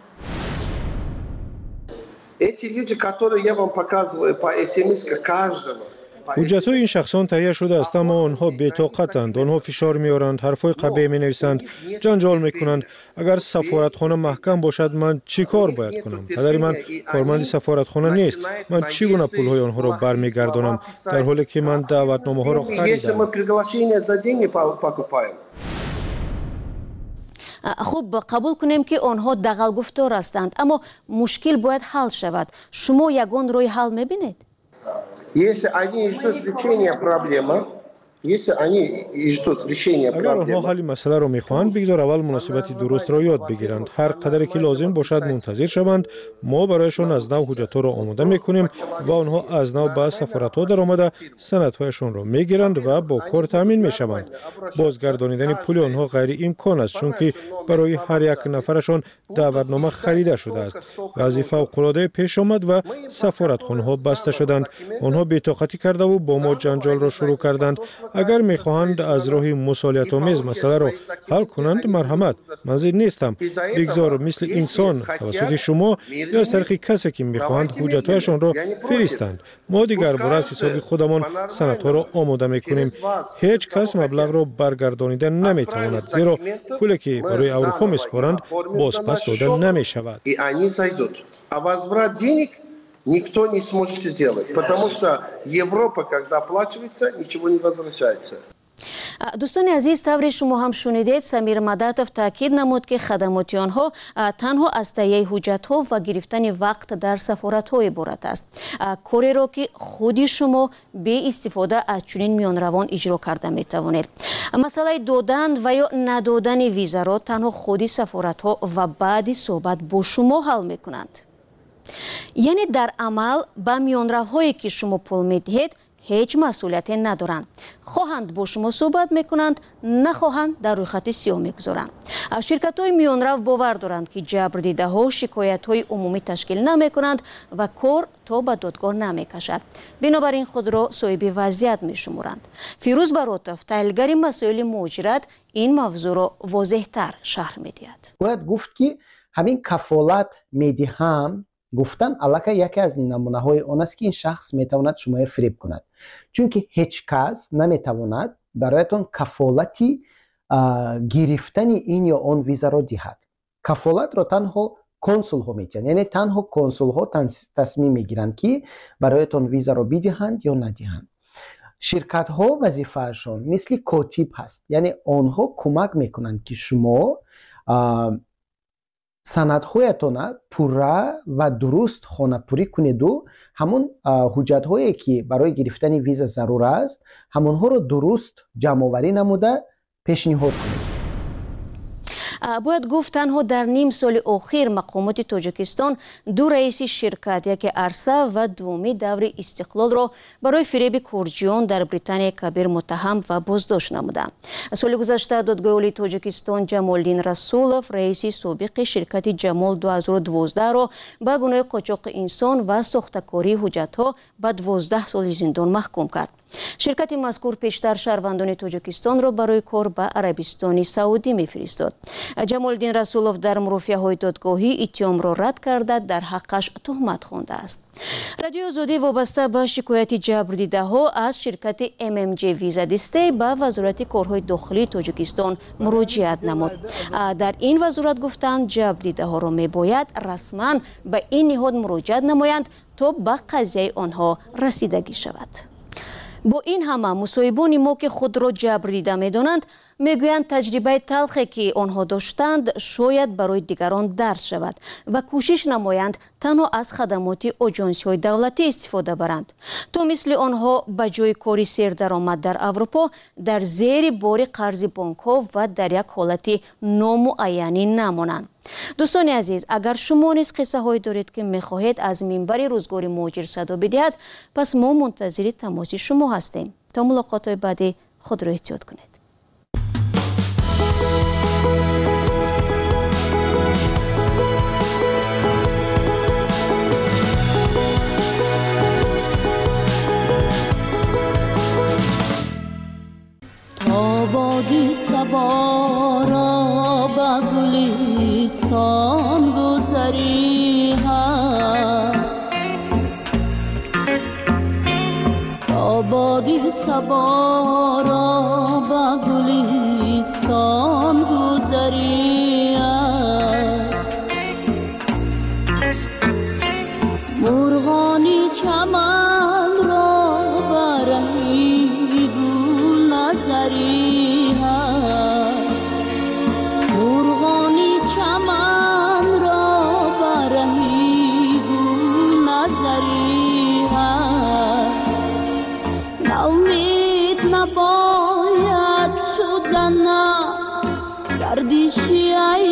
Эти люди, которые я вам показываю по СМС каждого. حجت‌های این شخصان تهیه شده است اما آنها بی‌طاقتند. آنها فشار می‌آورند، حرف‌های قبیح می‌نویسند، جنجال می‌کنند. اگر سفارتخانه محکم باشد من چی کار باید کنم؟ پدر من کارمند سفارتخانه نیست. من چگونه پول‌های آنها را برمیگردانم در حالی که من دعوتنامه‌ها را خریدم؟ خوب قبول کنیم که آنها دغل گفتار هستند اما مشکل باید حل شود. شما یگان روی حل می‌بینید؟ Если они ждут решения проблемы, اگر آنها حل مسئله را می‌خواهند بگذار اول مناسبت درست را یاد بگیرند. هر قدری که لازم باشد منتظر شوند. ما برایشان از نو حجت‌ها را آماده می‌کنیم و آنها از نو به سفارت‌ها در آمده سندهایشان را می‌گیرند و با کار تامین می‌شوند. بازگردانیدن پول آنها غیر امکان است چون که برای هر یک نفرشان دعوتنامه خریده شده است. وضعیت فوق‌العاده پیش آمد و سفارتخانه‌ها بسته شدند. آنها بی‌طاقتی کرده و با ما جنجال را شروع کردند. اگر می‌خواهند از راه مسئولیت‌آمیز مسئله را حل کنند مرحمت منظور نیستم بگذار مثل انسان توسط شما یا از طریق کسی که می‌خواهند حجت‌هایشان را فرستند. ما دیگر برای حساب خودمان سندها را آماده می‌کنیم. هیچ کس مبلغ را برگردانیده نمی‌تواند زیرا پولی که برای اروپا می‌سپارند بازپس داده نمی‌شود. Никто не сможет сделать, потому что Европа, когда оплачивается, ничего не возвращается. دوستان عزیز طوری شما هم شنیدید سمیر مدتف تاکید نمود که خدمات آنها تنها از تهیه حجت‌ها و گرفتن وقت در سفارت‌ها عبارت است. کاری را که خودی شما به استفاده از چنین میانروان اجرا کرده می‌توانید. مسئله دادن و یا ندادن ویزا را تنها خودی سفارت‌ها و بعد صحبت با شما حل می‌کنند. یعنی در عمل با میانروهایی که شما پول میدهید هیچ مسئولیتی ندارند. خواهند با شما صحبت میکنند نخواهند در روی خط سیاه میگذارند. شرکت های میانرو باور دارند که جبر دیده ها شکایت های عمومی تشکیل نمیکنند و کار تا به دادگاه نمیکشد. بنابراین خود را صاحب وضعیت میشمرند. فیروز براتف تحلیلگر مسائل مهاجرت این موضوع را واضح‌تر شرح میدهد. باید گفت که همین کفالت میدهم گفتن علاقه یکی از نمونه های آن است که این شخص میتواند شما فریب کند چون که هیچ کس نمیتواند برایتان کفالتی گرفتن این یا آن ویزا را دهد. کفالت را تنها کنسول ها میتونند، یعنی تنها کنسول ها تصمیم میگیرند که برایتان ویزا را بدهند یا ندهند. شرکت ها وظیفه‌شان مثل کاتب هست، یعنی آنها کمک میکنند که شما سندهایتان پوره و درست خانه‌پوری کنید و همون حجت هایی که برای گرفتن ویزا ضرور است همونها رو درست جمع آوری نموده پیشنهاد کنید. باید گفت تنها در نیم سال اخیر مقامات تاجیکستان دو رئیس شرکت یک عرصه و دومی دور استقلال را برای فریب کورجیان در بریتانیا کبیر متهم و بازداشت نمودند. سال گذشته دادگاه عالی تاجیکستان جمالدین رسولوف رئیس سابق شرکت جمال 2012 را به گناه قاچاق انسان و ساختکاری حجت‌ها به 12 سال زندان محکوم کرد. شرکت مذکور پیشتر شهروندان تاجیکستان را برای کار به عربستان سعودی می‌فرستاد. جمالدین رسولوف در مرافعه‌های دادگاهی اتهام را رد کرده در حقش تهمت خوانده است. رادیو آزادی وابسته به شکایت جبر دیده‌ها از شرکت MMJ ویزا دسته به وزارت کارهای داخلی تاجیکستان مراجعت نمود. در این وزارت گفتند جبر دیده‌ها را می‌باید رسما به این نهاد مراجعت نمایند تا به قضیه آنها رسیدگی شود. با این همه مصاحبان ما که خود را جبر دیده می‌دانند میگویند تجربه تلخی که آنها داشتند شاید برای دیگران درس شود و کوشش نمایند تنها از خدمات آژانس‌های دولتی استفاده برند تا مثل آنها به جای کاری سردرآمد در اروپا در زیر بار قرض بانک‌ها و در یک حالت نامعینی نمانند. دوستان عزیز، اگر شما نیز قصه هایی دارید که میخواهید از منبر روزگار مهاجر صدا بدهید، پس ما منتظر تماس شما هستیم. تا ملاقات بعدی خود را احتیاط کنید. آبادی سوارا با گلستان گذری هست، آبادی سوارا با گلستان گذری است، مرغانی چمن را برای گل نظری هست، مرغانی چمن را برای گل نظری هست، ناامید نباید شدن گردشی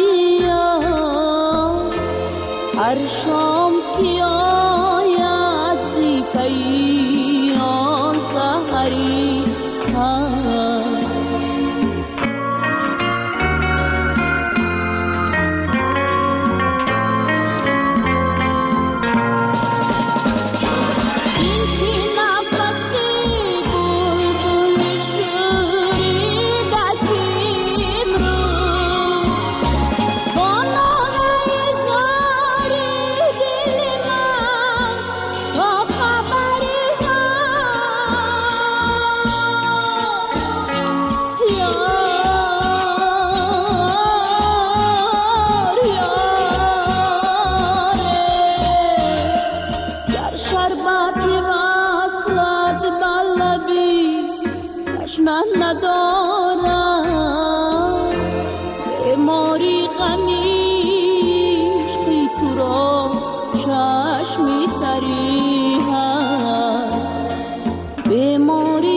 ایام، هر شام که آید زی پیام سحری هست. این شی نفسی بلبل شوریده کیم رو، با ناله زاری دل من تا خبری شربتی وصلت بلبی تشنه ندارم، بیماری غمیشتی تو را چشمی تری هست، بیماری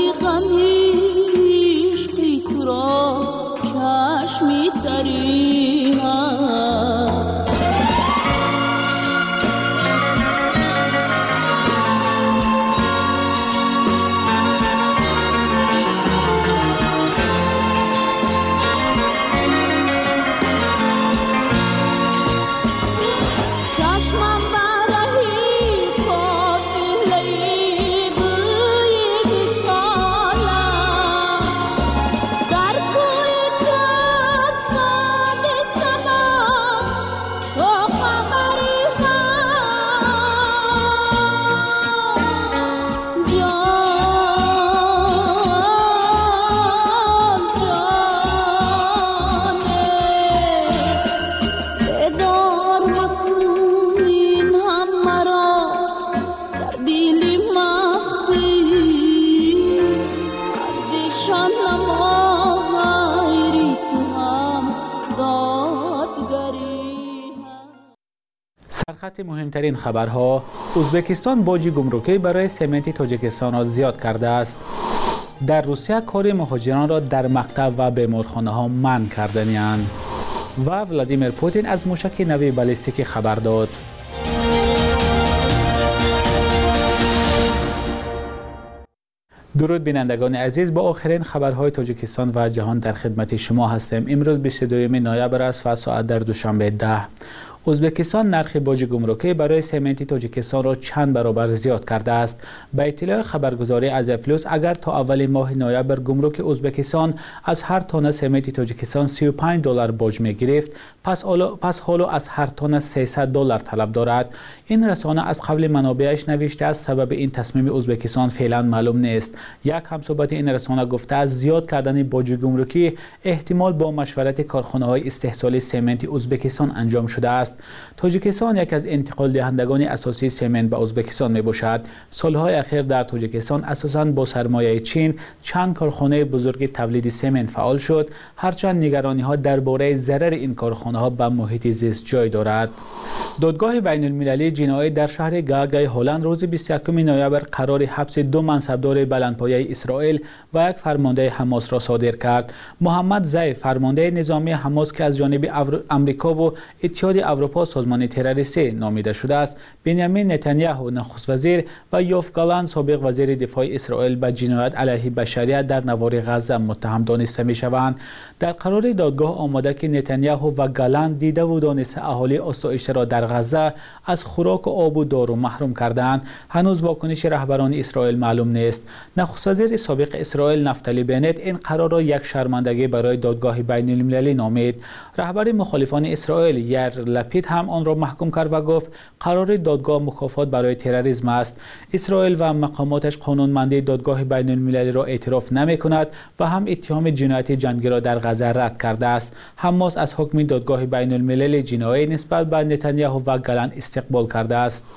غمیشتی تو را چشمی تری هست. سرخط مهمترین خبرها: ازبکستان باج گمرکی برای سمنت تاجیکستان را زیاد کرده است. در روسیه کار مهاجران را در مکتب و بیمارخانه ها منع کرده‌اند. و ولادیمیر پوتین از موشک نوی بالستیک خبر داد. درود بینندگان عزیز، با آخرین خبرهای تاجیکستان و جهان در خدمت شما هستیم. امروز 22 نوامبر است و ساعت در دوشنبه 10. ازبکستان نرخ باج گمرکی برای سمنت تاجیکستان را چند برابر زیاد کرده است. به اطلاع خبرگزاری آزیا پلوس، اگر تا اول ماه نوامبر گمرک ازبکستان از هر تن سمنت تاجیکستان $35 باج می گرفت، پس حالا از هر تن $300 طلب دارد. این رسانه از قبل منابعش نوشته است سبب این تصمیم ازبکستان فعلا معلوم نیست. یک همصحبت این رسانه گفته است زیاد کردن باج گمرکی احتمال با مشورت کارخانه‌های استحصال سمنت ازبکستان انجام شده است. است. تاجیکستان یک از انتقال دهندگان اساسی سمنت به ازبکستان می باشد. سالهای اخیر در تاجیکستان اساساً با سرمایه چین چند کارخانه بزرگ تولید سمنت فعال شد، هرچند نگرانی ها درباره ضرر این کارخانه ها به محیط زیست جای دارد. دادگاه بین المللی جنایی در شهر گاگای هلند روز 21 نوامبر قرار حبس دو منصبدار بلندپایه اسرائیل و یک فرمانده حماس را صادر کرد. محمد زیف فرمانده نظامی حماس که از جانب امریکا و اتحاد اروپا سازمان تروریستی نامیده شده است، بنیامین نتانیاهو نخست وزیر و یوف گالند سابق وزیر دفاع اسرائیل به جنایت علیه بشریت در نوار غزه متهم دانسته می شوند. در قرار دادگاه آمده که نتانیاهو و گالند دیده و دانسته اهالی آسایش را در غزه از خوراک و آب و دارو محروم کردند. هنوز واکنش رهبران اسرائیل معلوم نیست. نخست وزیر سابق اسرائیل نفتالی بنت این قرار را یک شرمندگی برای دادگاه بین المللی نامید. رهبر مخالفان اسرائیل یایر لپید هم آن را محکوم کرد و گفت قرار دادگاه مکافات برای تروریسم است. اسرائیل و مقاماتش قانونمندی دادگاه بین المللی را اعتراف نمی کند و هم اتهام جنایت جنگی را در غزه رد کرده است. حماس از حکم دادگاه بین المللی جنایی نسبت به نتانیاهو و گالند استقبال کرده است.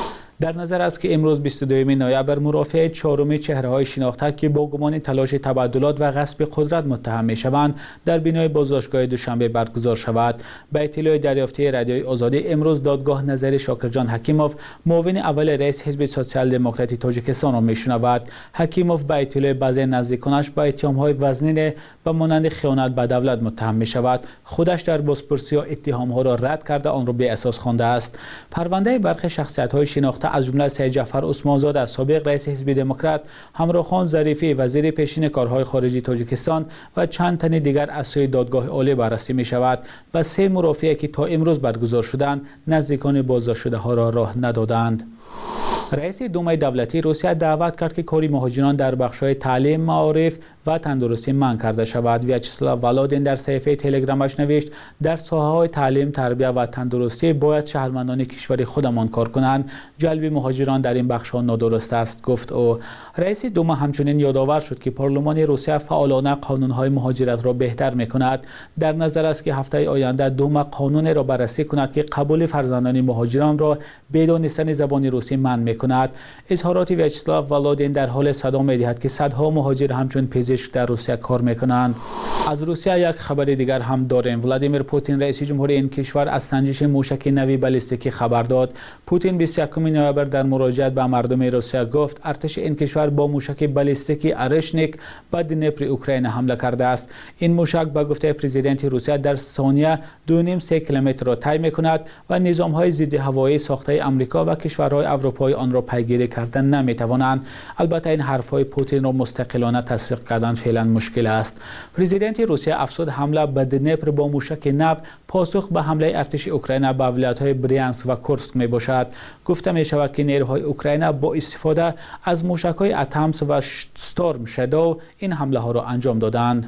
در نظر است که امروز 22 نوامبر مرافع چهارم چهره‌های شناخته که با گمان تلاش تبادلات و غصب قدرت متهم می‌شوند در بینای بازداشتگاه دوشنبه برگزار شود. به اطلاع دریافتی رادیوی آزادی امروز دادگاه نظر شاکرجان حکیموف معاون اول رئیس حزب سوسیال دموکراتی تاجیکستان را می‌شنود. حکیموف به اطلاع بعضی نزدیکانش با اتهام‌های وزنین و مانند خیانت به دولت متهم می‌شود. خودش در بازپرسی اتهام‌ها را رد کرده آن را بی‌اساس خوانده است. پرونده برخی شخصیت‌های شناخته از جمله سید جعفر عثمانزاده سابق رئیس حزب دموکرات، همراخان ظریفی وزیر پیشین کارهای خارجی تاجیکستان و چند تن دیگر از سوی دادگاه عالی بررسی می شود و 3 مرافعه که تا امروز برگزار شدند نزدیکان بازداشت شده ها را راه ندادند. رئیس دومای دولتی روسیه دعوت کرد که کاری مهاجران در بخش‌های تعلیم، معارف و تندرستی منع کرده شود. ویاچسلاو ولادین در صفحه تلگرامش نوشت در ساحه‌های تعلیم، تربیت و تندرستی باید شهروندان کشور خودمان کار کنند. جلب مهاجران در این بخش‌ها نادرست است، گفت او. رئیس دوما همچنین یادآور شد که پارلمان روسیه فعالانه قانون‌های مهاجرت را بهتر می‌کند. در نظر است که هفته آینده دوما قانون را بررسی کند که قبول فرزندان مهاجران را بدانستن زبان روسی منع می‌کند. اظهارات ویاچسلاو ولادین در حال صدا می‌دهد که صدها مهاجر همچون پزشک در روسیه کار می‌کنند. از روسیه یک خبر دیگر هم داریم. ولادیمیر پوتین رئیس جمهور این کشور از سنجش موشک نوی بالستیکی خبر داد. پوتین 21 نوامبر در مراجعت به مردم روسیه گفت ارتش این کشور با موشک بالستیکی ارشنیک به دنیپر اوکراین حمله کرده است. این موشک به گفته پرزیدنت روسیه در ثانیه 2.5 کیلومتر را طی می‌کند و نظام‌های ضد هوایی ساخته آمریکا و کشورهای اروپایی آن را پیگیری کردن نمی‌توانند. البته این حرف‌های پوتین را مستقلانه تصدیق کردن فعلا مشکل است. پرزیدنت روسیه افزود حمله به دنیپر با موشک نو پاسخ به حمله ارتش اوکراین به ولایت‌های بریانسک و کورسک میباشد. گفته می‌شود که نیروهای اوکراین با استفاده از موشک‌های اتمس و ستورم شادو این حمله را انجام دادند.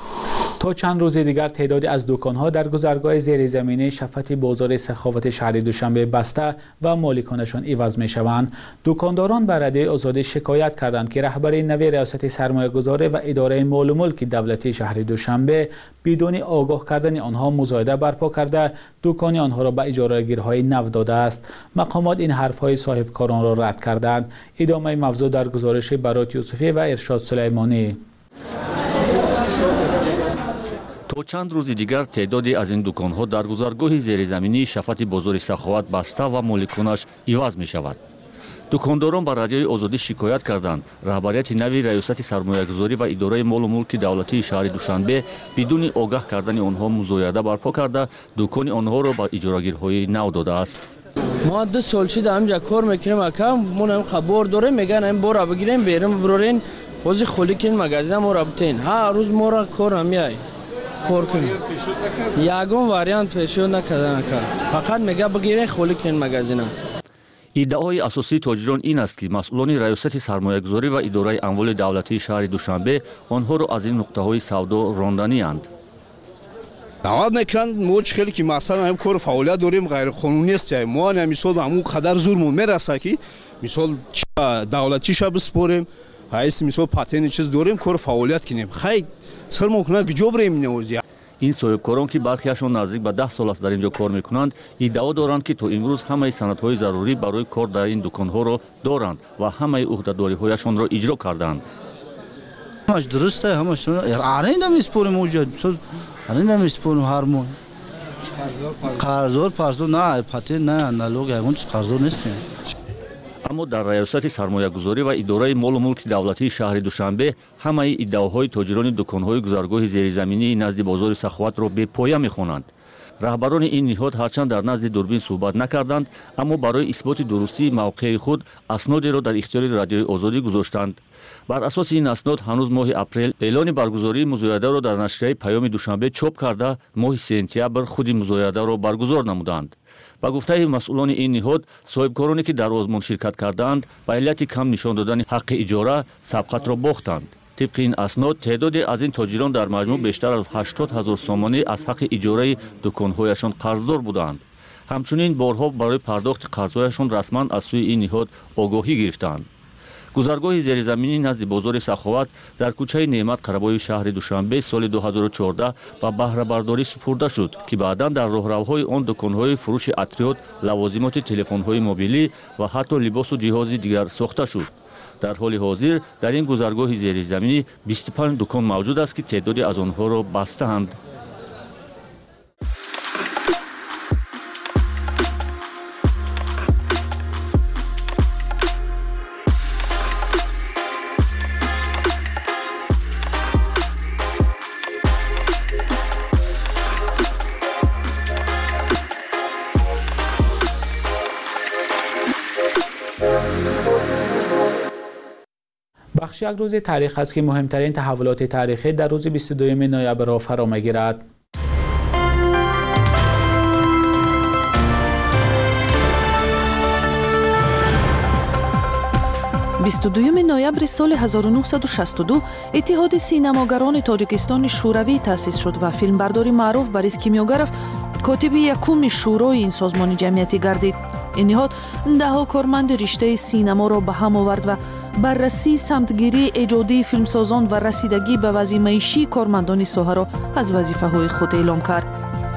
تا چند روز دیگر تعدادی از دکان‌ها در گذرگاه زیرزمینی شفت بازار سخاوت شهر دوشنبه بسته و مالکانشان عوض می‌شوند. دکانداران به رادیوی آزادی شکایت کردند که رهبر نوی ریاست سرمایه‌گذاری و اداره مال و ملک دولتی شهر دوشنبه بدون آگاه کردن آنها مزایده برپا کرده دکان آنها را به اجاره‌گیرهای نو داده است. مقامات این حرف‌های صاحبکاران را رد کردند. ادامه موضوع در گزارش برات یوسفی و ارشاد سلیمانی. تا چند روز دیگر تعدادی از این دکان‌ها در گذرگاه زیرزمینی شفت بازار سخاوت بسته و مالکانش عوض می‌شود. دکانداران با رادیوی آزادی شکایت کردند رهبریت نوی ریاست سرمایه‌گذاری و اداره مال و ملک دولتی شهر دوشنبه بدون آگاه کردن آنها مزایده برپا کرده دکان آنها را به اجاره‌گیرهای نو داده است. ما 2 سال شده همجا کار میکنیم اکم مون خبر داره میگن این بورا بگیریم بریم برورین وزی خالی کنین مغازه ما را بتین هر روز ما را کار میای کار کنیم یگون واریانت پیشو نکردن فقط میگه بگیرین خالی کنین مغازه. ادعای اساسی تاجران این است که مسئولان ریاست سرمایه‌گذاری و اداره اموال دولتی شهر دوشنبه آنها را از این نقطه‌های سودا راندنی اند. دعوت میکنند ما خیلی که مثلا هم کار فعالیت داریم غیر قانونی است ما مثلا همون قدر زورمون میرسه که مثلا دولتی شب بسپاریم هیچ مثلا پاتین چیز داریم کار فعالیت کنیم خیلی سر ممکنه که جبریم نوزی. این صاحبکاران که برخیشان نزدیک به 10 سال است در اینجا کار میکنند ادعا دارند که تا امروز همه سندهای ضروری برای کار در این دکانها را دارند و همه عهده‌داری‌هایشان را اجرا کردند. همش درسته، همش آره نمیسپوریم موجود، آره نمیسپوریم هرمون. قرضور نه پاتین نه نالوگ همون قرضور نیستیم. اما در ریاست سرمایه‌گذاری و اداره مال و ملک دولتی شهر دوشنبه همه ادعاهای تاجران دکان‌های گذرگاه زیرزمینی نزد بازار سخاوت را به پایه می‌خوانند. رهبران این نهاد هرچند در نزد دوربین صحبت نکردند اما برای اثبات درستی موقع خود اسنادی را در اختیار رادیوی آزادی گذاشتند. بر اساس این اسناد هنوز ماه اپریل اعلان برگزاری مزایده را در نشریه پیام دوشنبه چاپ کرده ماه سپتامبر خود مزایده را برگزار نمودند. با گفته مسئولان این نهاد صاحبکارانی که در آزمون شرکت کردند به علت کم نشان دادن حق اجاره سبقت را باختند. طبق این اسناد تعدادی از این تاجران در مجموع بیشتر از 80,000 سامانه از حق اجاره دکان‌هایشان قرضدار بودند. همچنین بارها برای پرداخت قرض‌هایشان رسما از سوی این نهاد آگاهی گرفتند. گذرگاه زیرزمینی نزد بازار سخاوت در کوچه نعمت قربای شهر دوشنبه سال 2014 با بهره برداری سپرده شد که بعداً در راهروهای آن دکان‌های فروش اتریاد، لوازمات تلفن‌های موبیلی و حتی لباس و جهاز دیگر ساخته شد. در حال حاضر در این گذرگاه زیرزمینی 25 دکان موجود است که تعدادی از آنها را بسته‌اند. بخش یک روز تاریخ است که مهمترین تحولات تاریخی در روز 22 نوامبر را فرا می‌گیرد. 22 نوامبر سال 1962 اتحاد سینماگران تاجیکستان شوروی تأسیس شد و فیلمبرداری معروف بوریس کیمیوگرов کاتب یکم شورای این سازمان جمعیتی گردید. این نهاد دهها کارمند رشته سینما را به هم آورد و بررسی سمتگیری ایجادی فیلمسازان و رسیدگی به وضع معیشی کارمندان ساحه را از وظیفه‌های خود اعلام کرد.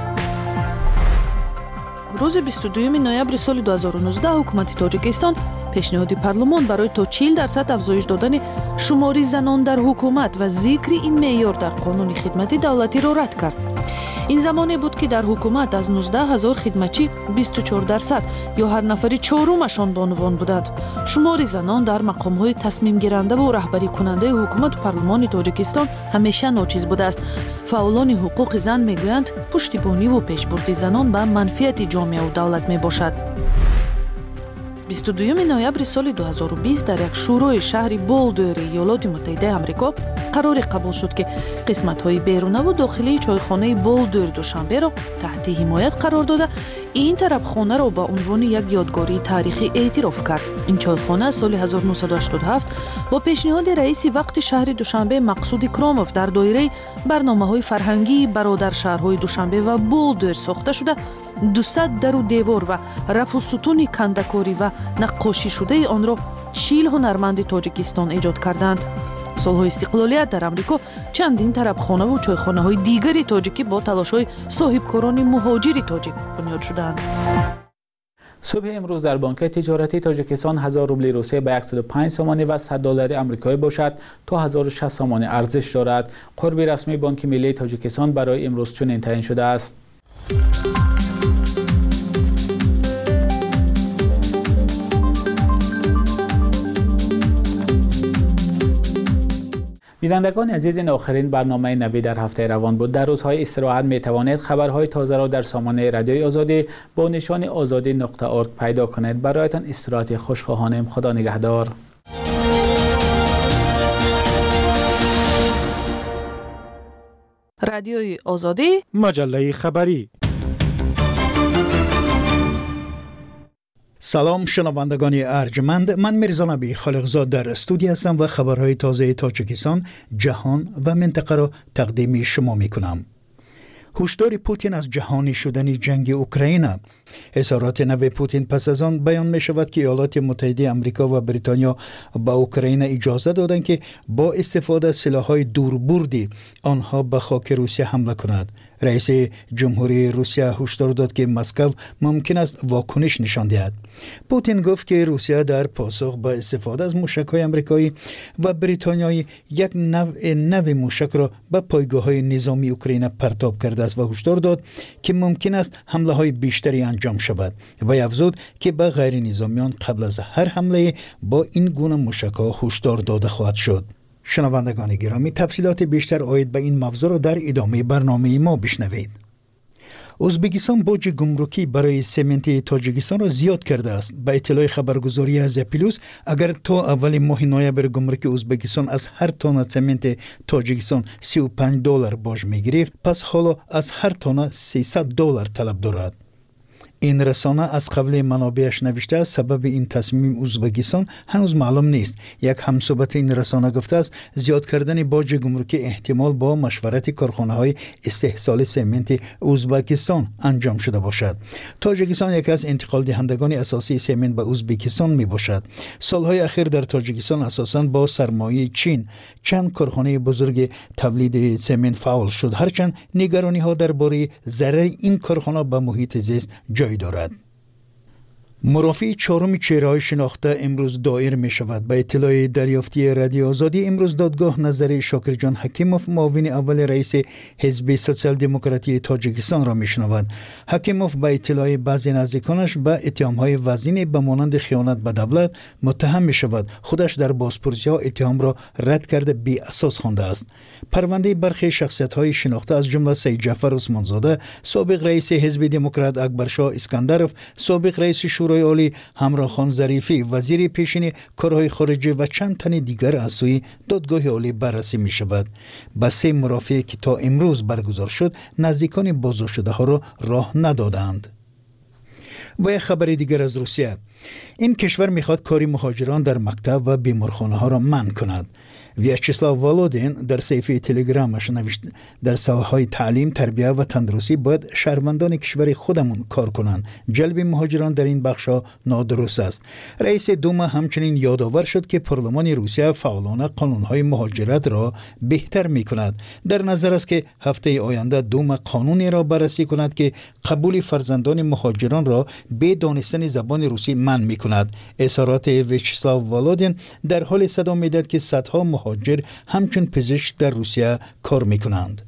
روز 22 نوامبر سال 2019 حکومت تاجیکستان پیشنهاد پارلمان برای تا 40% افزایش دادن شمار زنان در حکومت و ذکر این معیار در قانون خدمت دولتی را رد کرد. این زمانی بود که در حکومت از 19,000 خدمتچی 24% یا هر نفری چهارمشان بانوان بودند. شمار زنان در مقام‌های تصمیم گیرنده و رهبری کننده حکومت و پارلمان تاجیکستان همیشه ناچیز بوده است. فعالان حقوق زن میگویند پشتیبانی و پیشبرد زنان به منفعت جامعه و دولت میباشد. 22 نوامبر سال 2020 در یک شورای شهری بولدر ایالات متحده آمریکا قرار قبول شد که قسمت‌های بیرونی و داخلی چایخانه بولدر دوشنبه را تحت حمایت قرار داده این طرف خانه را به عنوان یک یادگاری تاریخی اعتراف کرد. این چایخانه سال 1987 با پیشنهاد رئیس وقت شهر دوشنبه مقصود اکراموف در دایره برنامه‌های فرهنگی برادر شهرهای دوشنبه و بولدر ساخته شده 200 در و دیوار و رفع و ستون کندکاری و نقاشی شده آن را 40 هنرمند تاجیکستان ایجاد کردند. سالهای استقلالیت در آمریکا چندین طربخانه و چایخانه‌های دیگری تاجیکی با تلاش‌های صاحبکاران مهاجر تاجیک بنیاد شدند. صبح امروز در بانک تجارتی تاجیکستان 1000 روبل روسیه به 105 سامانه و 100 دلار آمریکایی باشد تا 1060 سامانه ارزش دارد. قرب رسمی بانک ملی تاجیکستان برای امروز چنین تعیین شده است. بینندگان عزیز، این آخرین برنامه نوی در هفته روان بود. در روزهای استراحت می توانید خبرهای تازه را در سامانه رادیوی آزادی با نشان azadi.org پیدا کنید. برایتان استراحت خوشخواهانه. خدا نگهدار. رادیوی آزادی، مجله خبری. سلام شنوندگان ارجمند، من میرزا نبی خالقزاد در استودیو هستم و خبرهای تازه تاجیکستان، جهان و منطقه را تقدیم شما میکنم. هشدار پوتین از جهانی شدن جنگ اوکراین. اظهارات نو پوتین پس از آن بیان می شود که ایالات متحده آمریکا و بریتانیا به اوکراین اجازه دادند که با استفاده از سلاح‌های دوربردی آنها به خاک روسیه حمله کند. رئیس جمهوری روسیه هشدار داد که مسکو ممکن است واکنش نشان دهد. پوتین گفت که روسیه در پاسخ به استفاده از موشک‌های آمریکایی و بریتانیایی یک نوع موشک را به پایگاه‌های نظامی اوکراین پرتاب کرده است و هشدار داد که ممکن است حمله‌های بیشتری انجام شود و افزود که به غیر نظامیان قبل از هر حمله با این گونه موشک‌ها هشدار داده خواهد شد. شنوندگان گرامی، تفصیلات بیشتر آید به این موضوع را در ادامه برنامه ما بشنوید. ازبکستان بوج گمرکی برای سمنت تاجیکستان را زیاد کرده است. به اطلاع خبرگزاری از پلوس، اگر تا اول ماه نوامبر گمرک ازبکستان از هر تن سمنت تاجیکستان $35 باج می‌گرفت، پس حالا از هر تن $300 طلب دارد. این رسانه از قبل منابعش نوشته است سبب این تصمیم ازبکستان هنوز معلوم نیست. یک همصحبت این رسانه گفته است زیاد کردن باج گمرکی احتمال با مشورت کارخانه‌های استحصال سمنت ازبکستان انجام شده باشد. تاجیکستان یکی از انتقال دهندگان اساسی سمنت به ازبکستان می باشد. سالهای اخیر در تاجیکستان اساساً با سرمایه چین چند کارخانه بزرگ تولید سمنت فعال شد، هرچند نگرانی‌ها درباره ضرر این کارخانه به محیط زیست جای دارد. مرافع چهارم چهره‌های شناخته امروز دایر می شود. به اطلاع دریافتی رادیو آزادی، امروز دادگاه نظر شاکرجان حکیموف، معاون اول رئیس حزب سوسیال دموکراتی تاجیکستان را می شنود. حکیموف به اطلاع بعضی نزدیکانش به اتهام‌های وزین به مانند خیانت به دولت متهم می شود. خودش در بازپرسی‌ها اتهام را رد کرده بی اساس خوانده است. پرونده برخی شخصیت‌های شناخته از جمله سید جعفر عثمانزاده، سابق رئیس حزب دموکرات اکبرشاه اسکندرов، سابق رئیس شورای عالی همراه خان ظریفی، وزیر پیشین کارهای خارجه و چند تن دیگر از سوی دادگاه عالی بررسی می شود. به 3 مرافعه که تا امروز برگزار شد، نزدیکان بازداشت ها را راه ندادند. و یک خبر دیگر از روسیه. این کشور میخواد کاری مهاجران در مکتب و بیمارخانه ها را منع کند. ویاچسلاو والودین در صفحه تلگرامش نوشت در ساحه‌های تعلیم، تربیت و تندرستی باید شهروندان کشور خودمون کار کنند. جلب مهاجران در این بخش‌ها نادرست است. رئیس دوما همچنین یادآور شد که پارلمان روسیه فعالانه قانون‌های مهاجرت را بهتر می‌کند. در نظر است که هفته آینده دوما قانونی را بررسی کند که قبول فرزندان مهاجران را به دانستن زبان روسی منع می‌کند. اظهارات ویاچسلاو والودین در حال صدا می‌دهد که صدها مهاجر همچون پزشک در روسیه کار میکنند.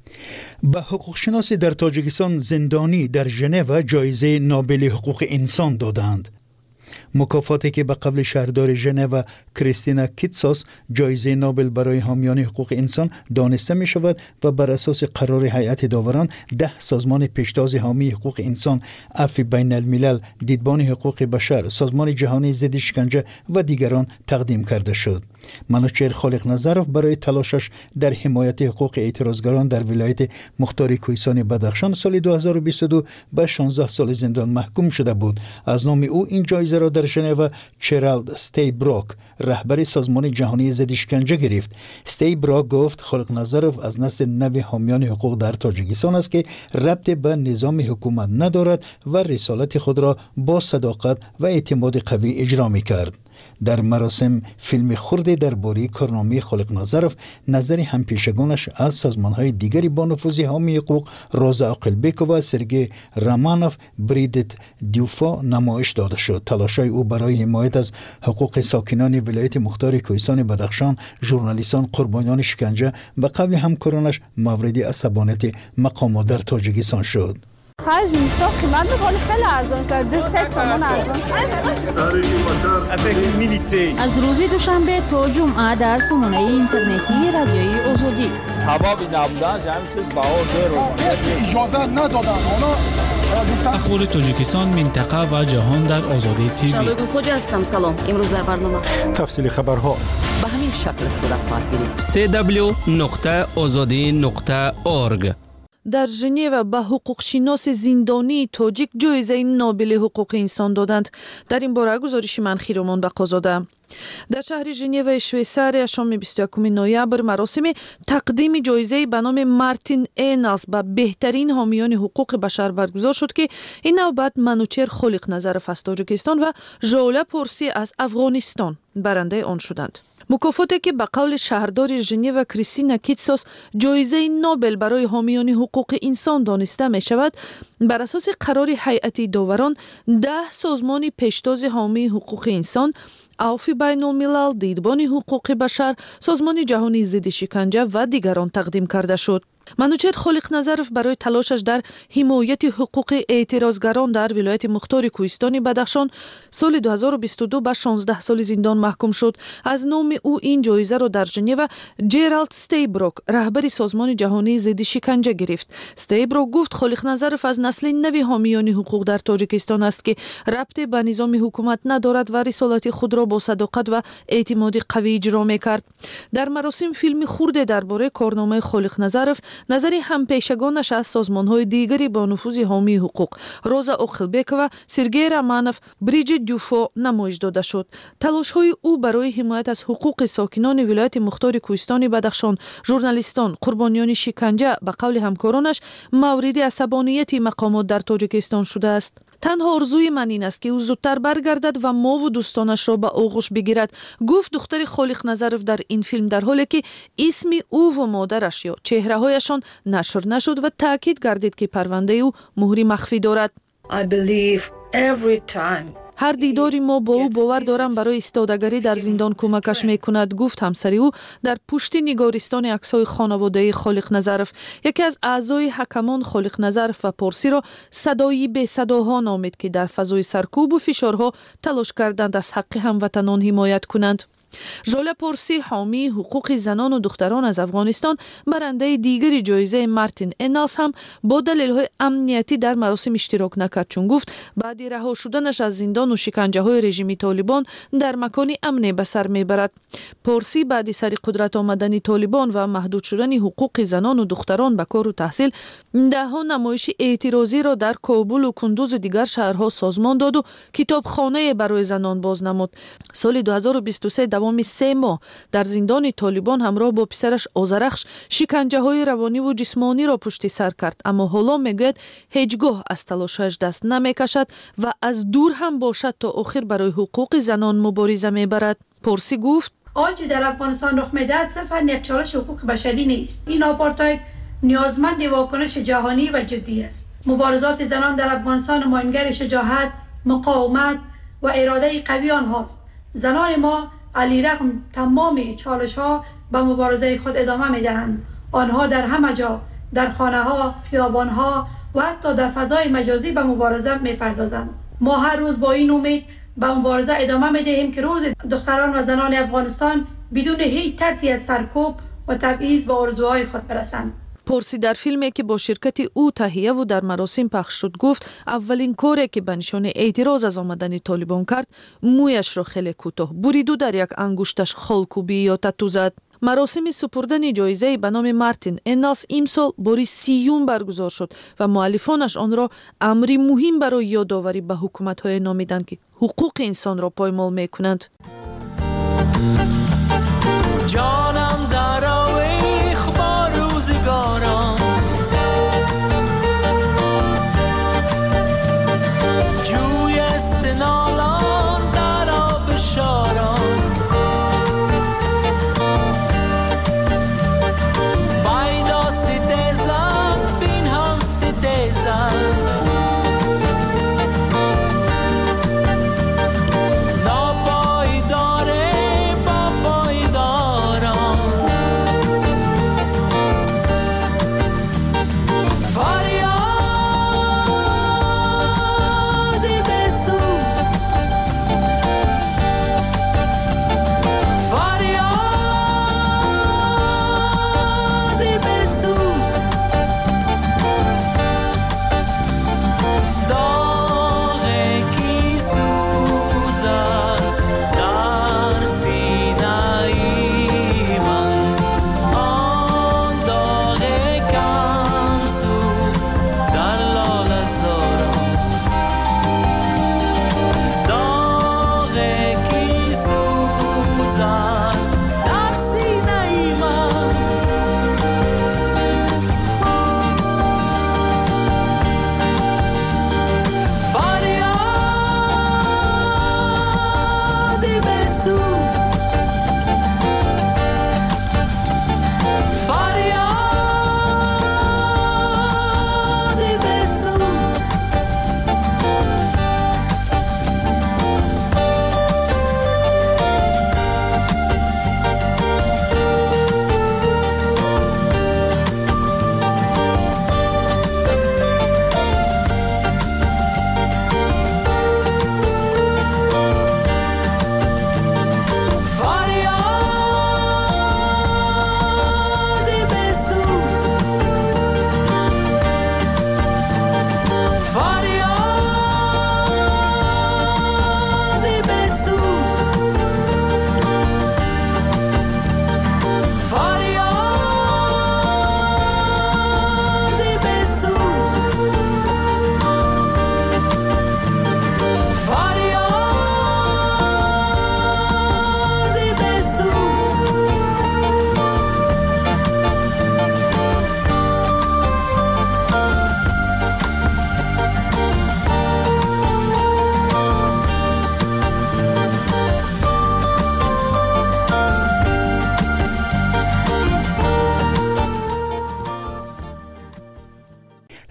به حقوق شناسی در تاجیکستان زندانی در ژنو جایزه نوبل حقوق انسان دادند. مکافاتی که به قبل شهردار ژنو کریستینا کیتساس جایزه نوبل برای حامیان حقوق انسان دانسته می شود و بر اساس قرار هیئت داوران 10 سازمان پیشتاز حامی حقوق انسان، عفو بین الملل، دیدبان حقوق بشر، سازمان جهانی ضد شکنجه و دیگران تقدیم کرده شد. منوچهر خالق‌نظرov برای تلاشش در حمایت حقوق اعتراضگران در ولایت مختار کوهستان بدخشان سال 2022 به 16 سال زندان محکوم شده بود. از نام او این جایزه را در ژنو چرالد استیبروک، رهبر سازمان جهانی ضد شکنجه گرفت. استیبروک گفت خالق‌نظرov از نسل نو حامیان حقوق در تاجیکستان است که ربط به نظام حکومت ندارد و رسالت خود را با صداقت و اعتماد قوی اجرا می‌کرد. در مراسم فیلم خرد درباره کارنامه خالق‌نظرov نظر همپیشگانش از سازمان‌های دیگری با نفوذ حامی حقوق روزا عاقلبکووا و سرگئی رامانوف بریدت دیوفا نمایش داده شد. تلاش‌های او برای حمایت از حقوق ساکنان ولایت مختار کوهستان بدخشان، ژورنالیستان، قربانیان شکنجه و قبل همکارانش مورد عصبانیت مقامات در تاجیکستان شد. خرج نیستا قیمت میکنه خیلی ارزان شده، 3 سامان ارزان شده. از روز دوشنبه تا جمعه در سامانه اینترنتی رادیوی آزادی حبابی نبودن همین چیز بهار اجازه ندادن. اخبار تاجیکستان، منطقه و جهان در آزادی تیوی. شبگون خوجا هستم. سلام. امروز در برنامه تفصیل خبرها به همین شکل صورت خواهد گرفت. www.azadi.org. در ژنو به حقوق شناس زندانی تاجیک جایزه نوبل حقوق انسان دادند. در این باره گزارش من خیرمان بقازاده. در شهر ژنو شویساریا شام 21 نوامبر مراسم تقدیم جایزه به نام مارتین اینالز به بهترین حامیان حقوق بشر برگزار شد که این نوبت منوچهر خالق نظرف از تاجیکستان و ژولا پورسی از افغانستان برنده آن شدند. مکافاتی که به قول شهردار ژنو کریستینا کیتسوس جایزه نوبل برای حامیان حقوق انسان دانسته می شود، بر اساس قرار هیئت داوران 10 سازمان پیشتاز حامی حقوق انسان، عفو بین الملل، دیدبان حقوق بشر، سازمان جهانی ضد شکنجه و دیگران تقدیم کرده شد. منوچهر خالق نظرف برای تلاشش در حمایت حقوق اعتراضگران در ولایت مختار کوهستان بدخشان سال 2022 به 16 سال زندان محکوم شد. از نام او این جایزه را در ژنو جرالد استیبروک رهبر سازمان جهانی ضد شکنجه گرفت. استیبروک گفت خالق نظرف از نسل نوی حامیان حقوق در تاجیکستان است که ربط به نظام حکومت ندارد و رسالت خود را با صداقت و اعتماد قوی اجرا می‌کرد. در مراسم فیلم خرد درباره کارنامه خالق نظرف نظر همپیشگانش از سازمان‌های دیگری با نفوذ حامی حقوق روزا اوخلبک و سرگئی رامانوف، بریجیت دیوفو نمایش داده شد. تلاش‌های او برای حمایت از حقوق ساکنان ولایت مختار کوهستان بدخشان، ژورنالیستان، قربانیان شکنجه به قول همکارانش مورد عصبانیت مقامات در تاجیکستان شده است. تنها آرزوی من این است که او زودتر برگردد و ما و دوستانش را به آغوش بگیرد، گفت دختر خالق نظرف در این فیلم، در حالی که اسم او و مادرش یا چهره‌هایشان نشر نشد و تاکید گردید که پرونده او مهری مخفی دارد. هر دیداری ما با او باور دارم برای ایستادگی در زندان کمکش میکند، گفت همسر او در پشت نگارستان عکس‌های خانواده خالق نظرف. یکی از اعضای حکمان خالق نظرف و پارسی را صدایی به صداها نامید که در فضای سرکوب و فشارها تلاش کردند از حق هموطنان حمایت کنند. ژولا پورسی حامی حقوق زنان و دختران از افغانستان برنده دیگری جایزه مارتین اینالز هم با دلایل امنیتی در مراسم اشتراک نکرد، چون گفت بعد رها شدنش از زندان و شکنجه های رژیم طالبان در مکان امن به سر میبرد. پورسی بعد سر قدرت آمدن طالبان و محدود شدن حقوق زنان و دختران به کار و تحصیل دهها نمایش اعتراضی را در کابل و کندوز و دیگر شهرها سازمان داد و کتابخانه برای زنان باز نمود. سال 2023 دوام 3 ماه در زندان طالبان همراه با پسرش آذرخش شکنجه های روانی و جسمانی را پشت سر کرد، اما حالا میگوید هیچگاه از تلاشش دست نمیکشد و از دور هم باشد تا آخر برای حقوق زنان مبارزه میبرد. پورسی گفت آنچه در افغانستان رخ میدهد صرفاً یک چالش حقوق بشری نیست. این آپارتاید نیازمند واکنش جهانی و جدی است. مبارزات زنان در افغانستان نمایانگر شجاعت، مقاومت و اراده قوی آنهاست. زنان ما علیرغم تمام چالش‌ها به مبارزه خود ادامه می‌دهند. آنها در همه جا، در خانه‌ها، خیابان‌ها و حتی در فضای مجازی به مبارزه می‌پردازند. ما هر روز با این امید به مبارزه ادامه می‌دهیم که روز دختران و زنان افغانستان بدون هیچ ترسی از سرکوب و تبعیض به آرزوهای خود برسند. پورسی در فیلمی که با شرکت او تهیه و در مراسم پخش شد گفت اولین کاری که به نشان اعتراض از آمدن طالبان کرد مویش را خیلی کوتاه برید و در یک انگشتش خالکوبی یا تتو زد. مراسم سپردن جایزه به نام مارتین اینالز امسال باری 30 برگزار شد و مؤلفانش آن را امری مهم برای یادآوری به حکومت‌های نامیدند که حقوق انسان را پایمال می‌کنند. جانم در آویخ با روزگاران، جوی استنالان در آب شاران، بایدا ستیزن بینهان ستیزن، ناپایداره با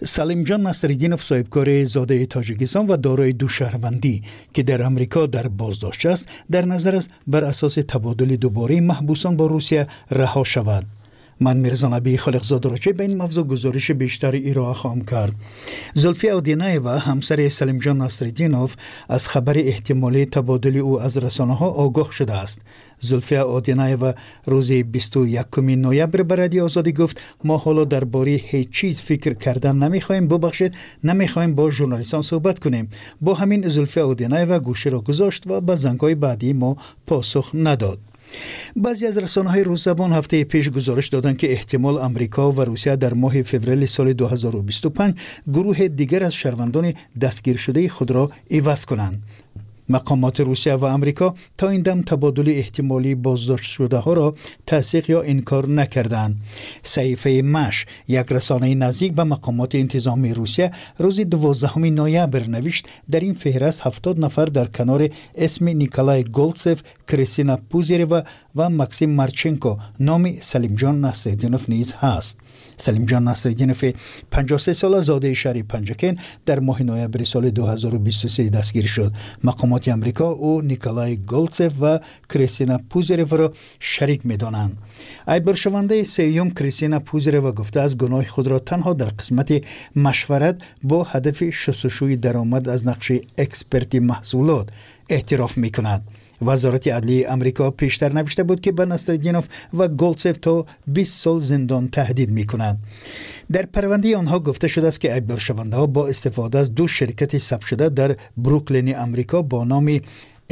سلیمجان نصرالدینوف صاحبکار زاده تاجیکستان و دارای دو شهروندی که در امریکا در بازداشت است در نظر است بر اساس تبادل دوباره محبوسان با روسیه رها شود. من میرزا نبی خالقزاد را چه به این موضوع گزارش بیشتری ارائه خواهم کرد. زلفی اودینایوا همسر سلیمجان نصرالدینوف از خبر احتمالی تبادل او از رسانه‌ها آگاه شده است. زلفی اودینایوا روز 21 نوامبر به رادیو آزادی گفت ما حالا درباره هیچ چیز فکر کردن نمیخوایم، ببخشید نمیخوایم با ژورنالیستان صحبت کنیم. با همین زلفی اودینایوا گوشه را گذاشت و به زنگ‌های بعدی ما پاسخ نداد. بعضی از رسانه‌های روس زبان هفته پیش گزارش دادند که احتمال امریکا و روسیه در ماه فوریه سال 2025 گروه دیگر از شهروندان دستگیر شده خود را عوض کنند. مقامات روسیه و امریکا تا این دم تبادل احتمالی بازداشت شده ها را تصدیق یا انکار نکردند. صحیفه مش، یک رسانه نزدیک به مقامات انتظامی روسیه، روز 12 نوامبر نوشت در این فهرست 70 نفر در کنار اسم نیکولای گولتسف، کریستینا پوزیروا و ماکسیم مارچنکو نام سلیمجان نصرالدینوف نیز هست. سلیمجان نصرالدینوف 53 ساله زاده شهر پنجکن در ماه نوامبر سال 2023 دستگیر شد. مقامات امریکا او نیکولای گولتسف و کریستینا پوزیروا را شریک می‌دانند. ایبرشونده سیوم کریستینا پوزیروا گفته از گناه خود را تنها در قسمت مشورت با هدف شستشوی درآمد از نقش اکسپرتی محصولات اعتراف می‌کند. وزارت عدلیه امریکا پیشتر نوشته بود که به نصرالدینوف و گولتسف تا 20 سال زندان تهدید می‌کند. در پرونده آنها گفته شده است که ایبرشونده‌ها با استفاده از دو شرکت ثبت شده در بروکلین امریکا با نام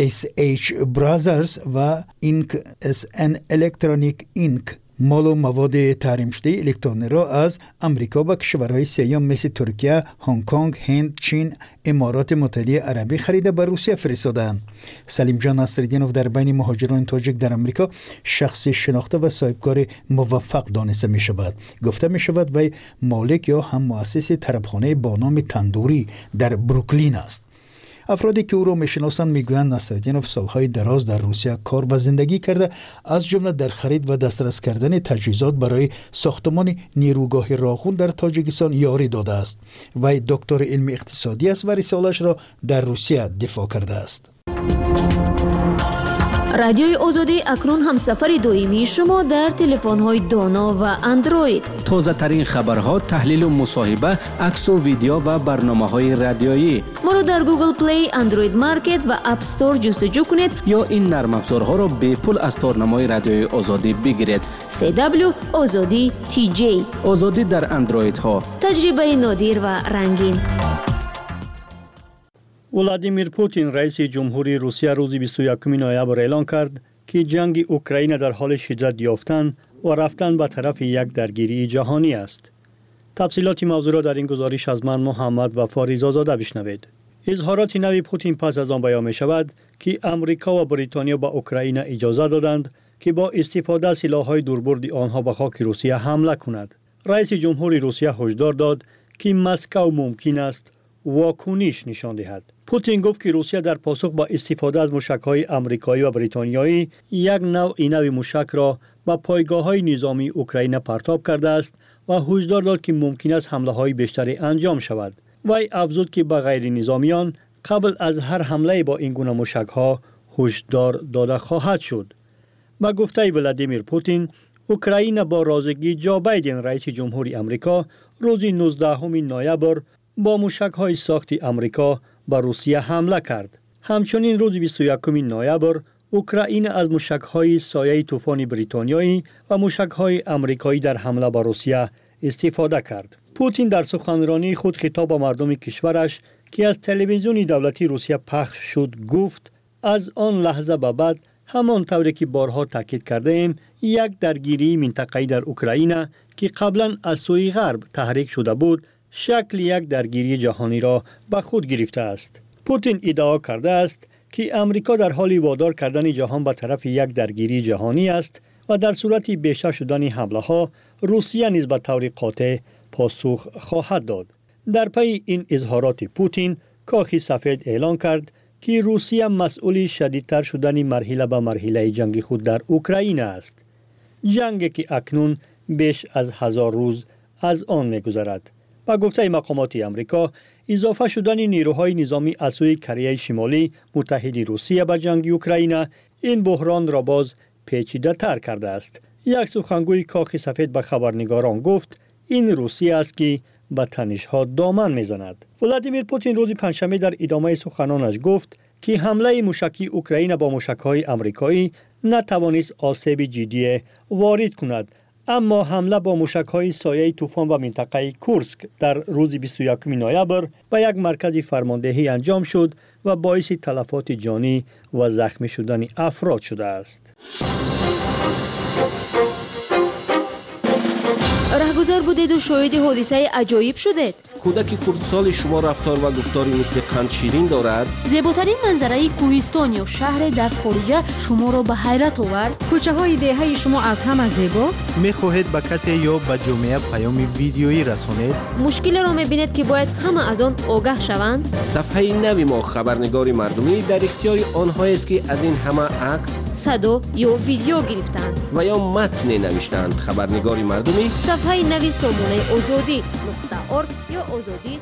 SH Brothers و Inc. SN Electronic Inc. مال و مواد تحریم شده الکترونی را از امریکا و کشورهای سوم مثل ترکیه، هنگ کنگ، هند، چین، امارات متحده عربی خریده به روسیه فرستادند. سلیمجان نصرالدینوف در بین مهاجران تاجیک در امریکا شخصی شناخته و صاحبکار موفق دانسته می شود. گفته می شود وی مالک یا هم مؤسس طربخانه با نام تندوری در بروکلین است. افرادی که او را میشناسند میگویند نصرالدینوف سالهای دراز در روسیه کار و زندگی کرده، از جمله در خرید و دسترس کردن تجهیزات برای ساختمان نیروگاه راغون در تاجیکستان یاری داده است. وی دکتر علم اقتصادی است و رساله‌اش را در روسیه دفاع کرده است. رادیوی آزادی اکنون هم سفر دائمی شما در تلفن‌های دانا و اندروید. تازه ترین خبرها، تحلیل و مصاحبه، عکس و ویدیو و برنامه‌های رادیویی. ما را در گوگل پلی، اندروید مارکت و اپ استور جستجو کنید یا این نرم افزارها را به پول از تارنمای رادیوی آزادی بگیرید. CW آزادی TJ. آزادی در اندروید ها. تجربه نادر و رنگین. ولادیمیر پوتین رئیس جمهوری روسیه روز 21 نوامبر اعلان کرد که جنگ اوکراین در حال شدت یافتن و رفتن به طرف یک درگیری جهانی است. تفصیلات موضوع را در این گزارش از من محمد وفا رضازاده بشنوید. اظهارات نو پوتین پس از آن بیان می شود که امریکا و بریتانیا به اوکراین اجازه دادند که با استفاده از سلاح‌های دوربرد آنها به خاک روسیه حمله کند. رئیس جمهوری روسیه هشدار داد که مسکو ممکن است واکنش نشان دهد. پوتین گفت که روسیه در پاسخ با استفاده از موشک‌های آمریکایی و بریتانیایی یک نوع موشک را به پایگاه‌های نظامی اوکراین پرتاب کرده است و هشدار داد که ممکن است حمله‌های بیشتری انجام شود. وی افزود که به غیر نظامیان قبل از هر حمله با این گونه موشک‌ها هشدار داده خواهد شد. با گفته ولادیمیر پوتین، اوکراین با رازگی جو بایدن رئیس جمهوری آمریکا روز 19 نوامبر با موشک‌های ساخت آمریکا به روسیه حمله کرد. همچنین روز 21 نوامبر اوکراین از موشک‌های سایه طوفان بریتانیایی و موشک‌های آمریکایی در حمله به روسیه استفاده کرد. پوتین در سخنرانی خود خطاب به مردم کشورش که از تلویزیون دولتی روسیه پخش شد گفت از آن لحظه به بعد همان طوری که بارها تاکید کرده ایم یک درگیری منطقه‌ای در اوکراین که قبلا از سوی غرب تحریک شده بود شکل یک درگیری جهانی را به خود گرفته است. پوتین ادعا کرده است که امریکا در حال وادار کردن جهان به طرف یک درگیری جهانی است و در صورت بیشتر شدن حمله‌ها روسیه نیز به طور قاطع پاسخ خواهد داد. در پی این اظهارات پوتین، کاخ سفید اعلان کرد که روسیه مسئول شدیدتر شدن مرحله به مرحله جنگ خود در اوکراین است. جنگی که اکنون بیش از 1000 روز از آن می‌گذرد. با گفته مقامات آمریکا، اضافه شدن نیروهای نظامی از سوی کره شمالی متحد روسیه به جنگ اوکراین این بحران را باز پیچیده تر کرده است. یک سخنگوی کاخ سفید به خبرنگاران گفت این روسیه است که به تنش‌ها دامن میزند. ولادیمیر پوتین روز پنجشنبه در ادامه سخنانش گفت که حمله موشکی اوکراین با موشک‌های آمریکایی نتوانست آسیب جدی وارد کند، اما حمله با موشک‌های سایه طوفان و منطقه کورسک در روز 21 نوامبر به یک مرکز فرماندهی انجام شد و باعث تلفات جانی و زخمی شدن افراد شده است. رهگذر بودید و شاهد حادثه عجایب شدید. کودک خردسال شما رفتار و گفتاری مثل قند شیرین دارد. زیباترین منظره کوهستان یا شهر در خارج شما را به حیرت آورد. کوچه های دهه شما از همه زیباست. می‌خواهید به کسی یا به جامعه پیام ویدیویی رسانید؟ مشکل را می‌بینید که باید همه از آن آگاه شوند. صفحه نو ما خبرنگار مردمی در اختیار آنهایی است که از این همه عکس، صدا یا ویدیو گرفتند و یا متن نوشتند. خبرنگار مردمی صفحه نوی سامانه آزادی .org یا آزادی.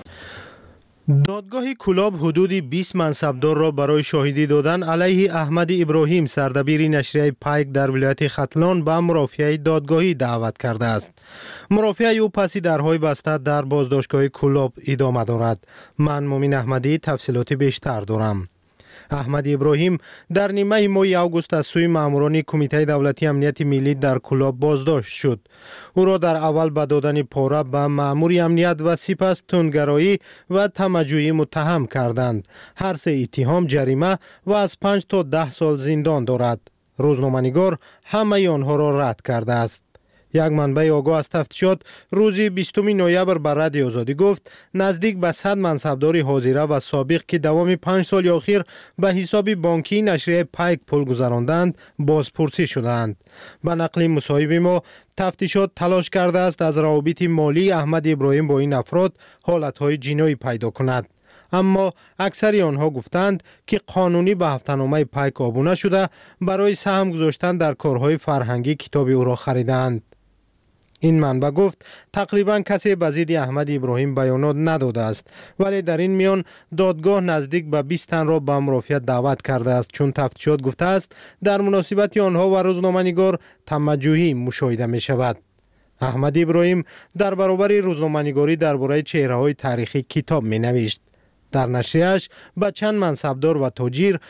دادگاه کلاب حدود 20 منصبدار را برای شاهدی دادن علیه احمد ابراهیم سردبیر نشریه پایک در ولایت ختلان به مرافعه دادگاهی دعوت کرده است. مرافعه او پس درهای بسته در بازداشتگاه کلاب ادامه دارد. من مومن احمدی تفصیلات بیشتر دارم. احمد ابراهیم در نیمه ماه آگوست از سوی ماموران کمیته دولتی امنیت ملی در کلاب بازداشت شد. او را در اول به دادن پاره به مامور امنیت و سپس تندگرایی و تمجویی متهم کردند. هر سه اتهام جریمه و از 5 تا 10 سال زندان دارد. روزنامه‌نگار همه آنها را رد کرده است. یک منبع آگاه از تفتیشات روز 20 نوامبر بر رادیو آزادی گفت نزدیک به 100 منصبدار حاضره و سابق که دوام 5 سال اخیر به حساب بانکی نشریه پایک پول گذراندند بازپرسی شدند. به نقل مصاحب ما تفتیشات تلاش کرده است از روابط مالی احمد ابراهیم با این افراد حالتهای جنایی پیدا کند. اما اکثری آنها گفتند که قانونی به هفته‌نامه پایک آبونه شده برای سهم گذاشتن در کارهای فرهنگی کتاب او را خریدند. این منبع گفت تقریبا کسی به ضد احمد ابراهیم بیانات نداده است، ولی در این میان دادگاه نزدیک به 20 تن را به مرافعه دعوت کرده است، چون تفتیشات گفته است در مناسبت آنها و روزنامه‌نگار تمجویی مشاهده می شود. احمد ابراهیم در برابر روزنامه‌نگاری درباره چهره‌های تاریخی کتاب می نوشت. در نشریه‌اش به چند منصبدار و تاجر